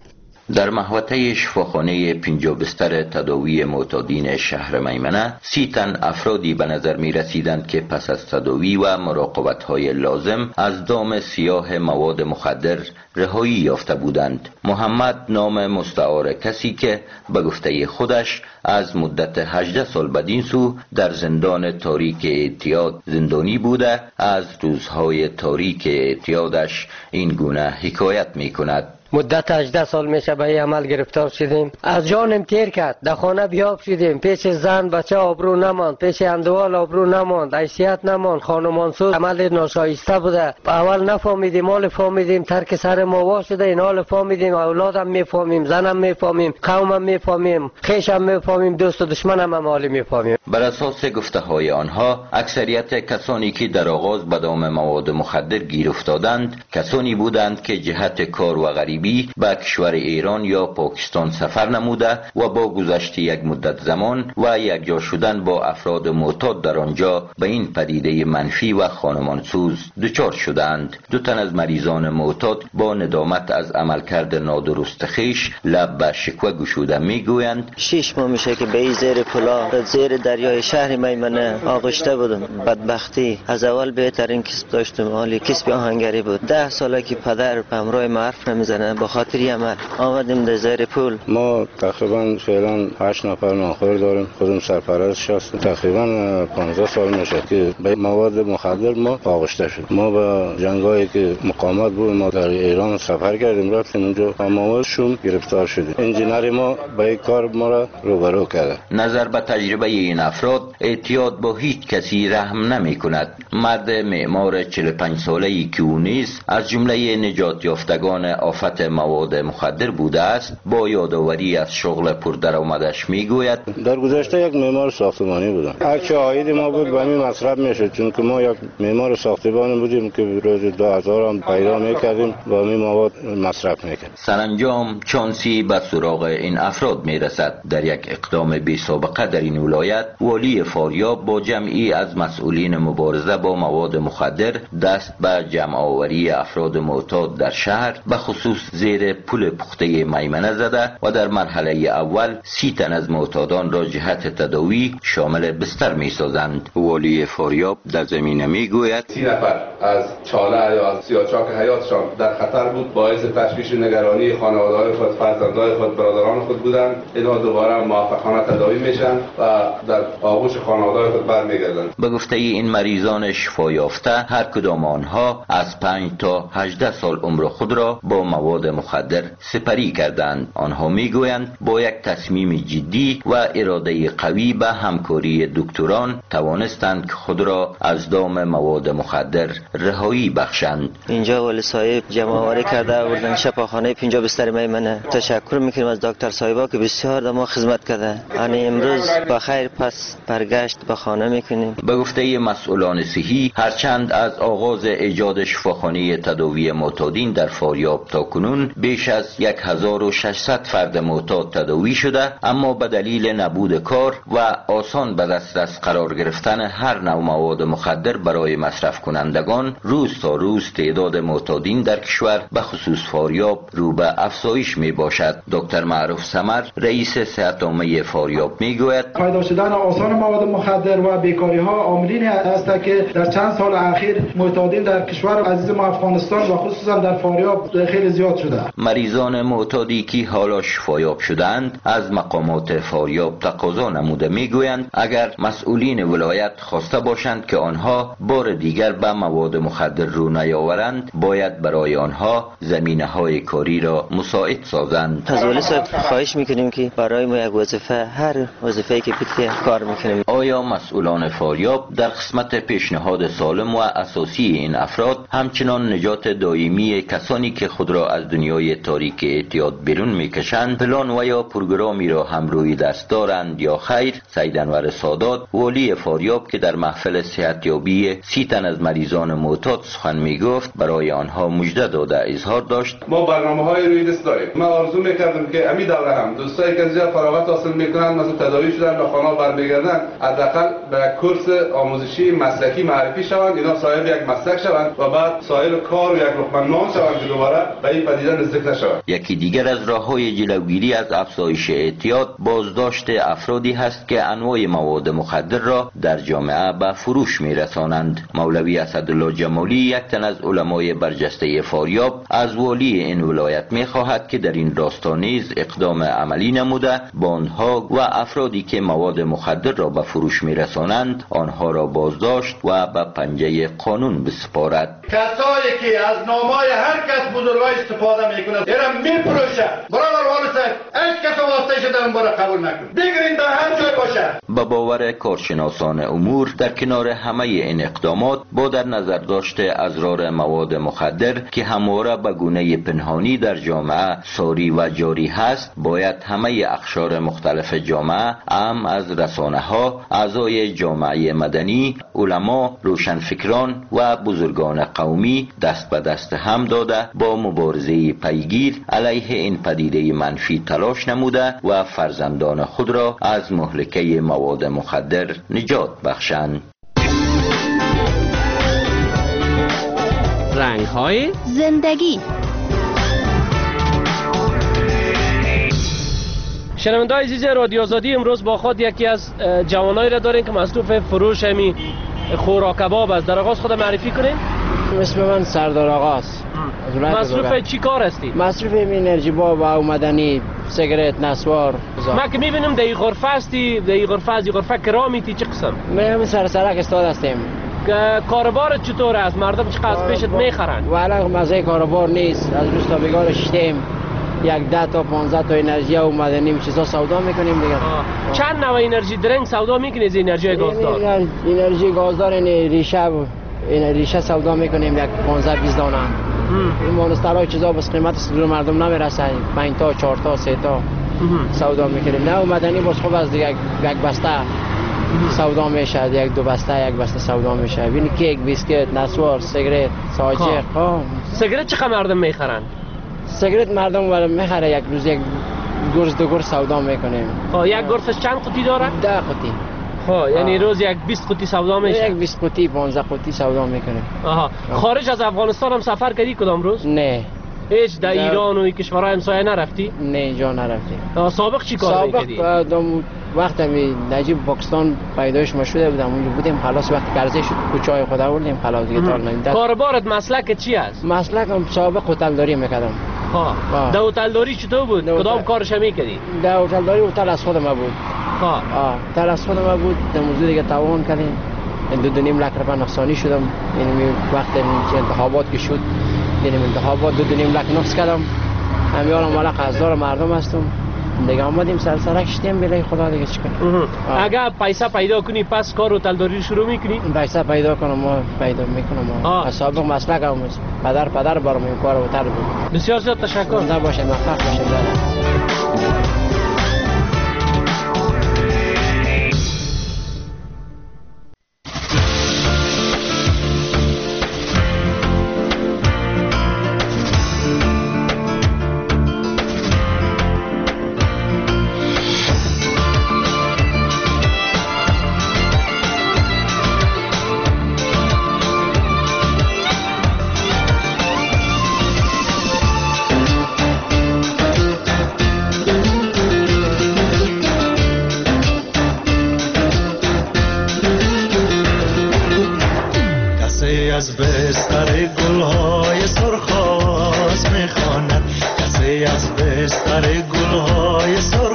در محوطه شفاخانه پنجاه بستر تداوی معتادین شهر میمنه سی تن افرادی به نظر می رسیدند که پس از تداوی و مراقبت های لازم از دام سیاه مواد مخدر رهایی یافته بودند. محمد نام مستعار کسی که به گفته خودش از مدت هجده سال بدین سو در زندان تاریک اعتیاد زندانی بوده از روزهای تاریک اعتیادش این گونه حکایت می کند. مدت هجده سال میشه به این عمل گرفتار شدیم. از جانم تیر کرد، در خانه بیاب شدیم، پیش زن بچه آبرو نماند، پیش اندوال آبرو نماند، حیثیت نماند، خانمانسوز عمل ناشایسته بوده. اول نفهمیدیم، حال فهمیدیم، ترک سر ما شده، این حال فهمیدیم، اولادم میفهمیم، زنم میفهمیم، قومم میفهمیم، خیشم میفهمیم، دوست و دشمنم هم حالی میفهمیم. بر اساس گفته های آنها اکثریت کسانی که در آغاز به دام مواد مخدر گیر افتادند کسانی بودند که جهت کار و غریبی به کشور ایران یا پاکستان سفر نموده و با گذشت یک مدت زمان و یکجا شدن با افراد معتاد در آنجا به این پدیده منفی و خانمانسوز دچار شدند. دو تن از مریضان معتاد با ندامت از عملکرد نادرست خویش لب به شکوه گشوده میگویند شش ماه میشه که به زیر پلا زیر دریای شهر میمنه آغشته بودم. بدبختی از اول بهترین کسب داشتم، حالی کسب آهنگری بود. ده ساله که پدر به همراه ما حرف نمیزنه به خاطر عمل آمدیم در زیر پول. ما تقریبا فعلا هشت نفر ناخور داریم، خودم سرپرست هستم. تقریبا پانزده سال میشه که به مواد مخدر ما آغشته شد. ما با جنگایی که مقاومت بود ما در ایران سفر کردیم، رفتیم اونجا با مواد شوم گرفتار شدیم. انجینر ما به این کار ما را روبرو کرده. نظر به تجربه این افراد اعتیاد با هیچ کسی رحم نمی کند. مرد معمار چهل و پنج ساله‌ای که او نیز از جمله نجات یافتگان آفت مواد مخدر بوده است با یادآوری از شغل پردرآمدش میگوید در گذشته یک معمار ساختمانی بودم. هرچه عاید ما بود به می مصرف میشد، چون که ما یک معمار ساختمانی بودیم که روز دو هزار هم پیدا میکردیم با می مواد مصرف میکردیم. سرانجام چانسی به سراغ این افراد میرسد. در یک اقدام بی سابقه در این ولایت والی فاریاب با جمعی از مسئولین مبارزه با مواد مخدر دست به جمع آوری افراد معتاد در شهر به خصوص زیر پل پخته میمنه زده و در مرحله اول سی تن از معتادان را جهت تداوی شامل بستر می سازند. والی فاریاب در زمینه می گوید سی نفر از چاله یا از سیاچاک حیاتشان در خطر بود، باعث تشویش نگرانی خانواده‌های خود، فرزندان خود، برادران خود بودند. اینا دوباره موفقانه تداوی میشن و در آغوش خانواده‌های خود برمیگردند. به گفته این مریضان شفا یافته هر کدام آنها از پنج تا هجده سال عمر خود را با مواد مخدر سپری کردند. آنها میگویند با یک تصمیم جدی و اراده قوی به همکاری دکتران توانستند که خود را از دام مواد مخدر رهایی بخشند. اینجا ولی صاحب جمع آوری کرده آوردن شفاخانه پنجاه بستر میمنه. تشکر میکنیم از دکتر صاحبا که بسیار در ما خدمت کرده. یعنی امروز با خیر پس برگشت به خانه میکنیم. به گفته مسئولان صحی هرچند از آغاز ایجاد شفاخانه تداوی معتادین در فاریاب تا کنون بیش از هزار و ششصد فرد معتاد تداوی شده، اما به دلیل نبود کار و آسان به دسترس قرار گرفتن هر نوع مواد مخدر برای مصرف کنندگان روز تا روز تعداد معتادین در کشور به خصوص فاریاب رو به افزایش می باشد. دکتر معروف سمر رئیس صحت عامه فاریاب می گوید پیدا شدن آسان مواد مخدر و بیکاری ها عاملین است که در چند سال اخیر معتادین در کشور عزیز ما افغانستان و خصوصا در فاریاب خیلی زیاد شده. مریضان معتادی که حالا شفایاب شدند از مقامات فاریاب تقاضا نموده میگویند اگر مسئولین ولایت خواسته باشند که آنها بار دیگر به مواد مخدر رو نیاورند باید برای آنها زمینه های کاری را مساعد سازند. از ولی صاحب خواهش میکنیم که برای ما یک وظیفه هر وظیفه‌ای که بیت کار میکنیم. آیا مسئولان فاریاب در قسمت پیشنهاد سالم و اساسی این افراد همچنان نجات دائمی کسانی که خود را از دنیای تاریک اعتیاد بیرون میکشند پلان و یا پروگرامی را هم روی دست دارند یا خیر؟ سید انور سادات والی فاریاب که در محفل صحتیابی سی تن از مریضان معتاد سخن میگفت برای آنها مژده داده اظهار داشت ما برنامه‌های روی دست داریم. من آرزو میکردم که امی دوره هم دوستایی که از جا فراغت حاصل میکنن مثلا تداوی شدن به خانه برمیگردن حداقل به کورس آموزشی مسلکی معرفی شوند، اینا صاحب یک مسلک شوند و بعد صاحب کار و یک لقمه نان شوند که دوباره به این پدیده نزدیک نشود. یکی دیگر از راه‌های جلوگیری از افزایش اعتیاد بازداشت افرادی هست که انواع مواد مخدر را در جامعه به فروش می‌رسانند. مولوی اسدالله جمالی، یک تن از علمای برجسته فاریاب، از والی این ولایت می‌خواهد که در این راستا نیز اقدام عملی نموده با آنها و افرادی که مواد مخدر را به فروش می‌رسانند آنها را بازداشت و به پنجه قانون بسپارد. کسایی که از نامای هر کس بزرگای استفاده میکنه ایرا میپروشه، برادر والسک هیچ کس واسطه شده اون برا قبول نکن، بگیرین در هر جای باشه. با باور کارشناسان امور در کنار همه این اقدامات با در نظر داشته ازرار مواد مخدر که همواره به گونه پنهانی در جامعه ساری و جاری هست، باید همه اقشار مختلف جامعه، ام از رسانه ها، اعضای جامعه مدنی، علما، روشنفکران و بزرگان قومی دست به دست هم داده با مبارزه پیگیر علیه این پدیده منفی تلاش نموده و فرزندان خود را از مهلکه مواد مخدر نجات بخشند. رنگ‌های زندگی. شنونده‌های عزیز رادیو آزادی، امروز با خود یکی از جوانایی را داریم که مصروف فروش همی خوراک کباب است. در آغاز خود معرفی کنین. اسم من سردار آقاست. مصروف چی کار هستی؟ مصروف انرژی باب و مدنی، سیگارت، نسوار. ما که میبینم در این غرفه هستی، در این غرفه از این غرفه کرامیتی چه قسم؟ ما سر سرک استاد هستیم. کاربارت چطور است؟ مردم چقدر از پیشت میخرن؟ والا مزه کاربار نیست. از روز تا بگار شتیم یک ده تا پانزده تا انرژی و مدنی چیزا سودا میکنیم دیگه. چند نوع انرژی درنگ سودا میکنید؟ از انرژی گازدار؟ انرژی گازدار این ریشه و این ریشه سودا میکنیم یک پانزده بیست دانه. این مانسترهای چیزا بس قیمت سودور مردم نمیرسه، پنج تا چهار تا سه تا سودا میکنیم. نه مدنی باز خوب از دیگه یک بسته سودا میشه، یک دو بسته یک بسته سودا میشه. ببین کیک، بیسکیت، نسوار، سیگارت، ساجق. ها سیگارت چقدر مردم میخرن؟ سیگارت مردم ولی میخره یک روز یک گرز دو گرز سودا میکنیم. ها یک گرزش چند قطی داره؟ ده قطی. ها یعنی روز یک بیست قطی سودا میشه؟ یک بیست قطی پانزده قطی سودا میکنیم. آها. خارج از افغانستان هم سفر کردی کدام روز؟ نه. هیچ در ایران و کشورهای همسایه نرفتی؟ نه جا نرفتی. سابق چی کار میکردی؟ سابق وقتی می نجیب پاکستان پیدایش ما شده بودم اونجا بودیم، خلاص وقتی قرضه شد کوچه‌های خود آوردیم، خلاص دیگه تار نمیداد. کاربارت مسلک چی است؟ مسلکم سابق هتلداری میکردم. ها. در هتلداری چطور بود؟ کدام کارش میکردی؟ در هتلداری هتل از خود ما بود. ها. آه هتل از خود ما بود. در موضوع دیگه تعاون کردیم. دو دو نیم لک روپیه نقصانی شدم. یعنی وقتی انتخابات که شد، یعنی انتخابات دو دو نیم لک نقص کردم. همیارم مال قرضدار مردم هستم. دیگه آمدیم سر سرک شدیم بلای خدا دیگه چیکار. اگه پیسه پیدا کنی پس کار هتلداری شروع میکنی؟ پیسه پیدا کنم ما پیدا میکنم. ما سابق مسلکم پدر پدر برام این کار هتل بود. بسیار زیاد تشکر. زنده باشه، موفق باشه. از بستر گلهای سرخ آواز میخواند، کسی از بستر گلهای سرخ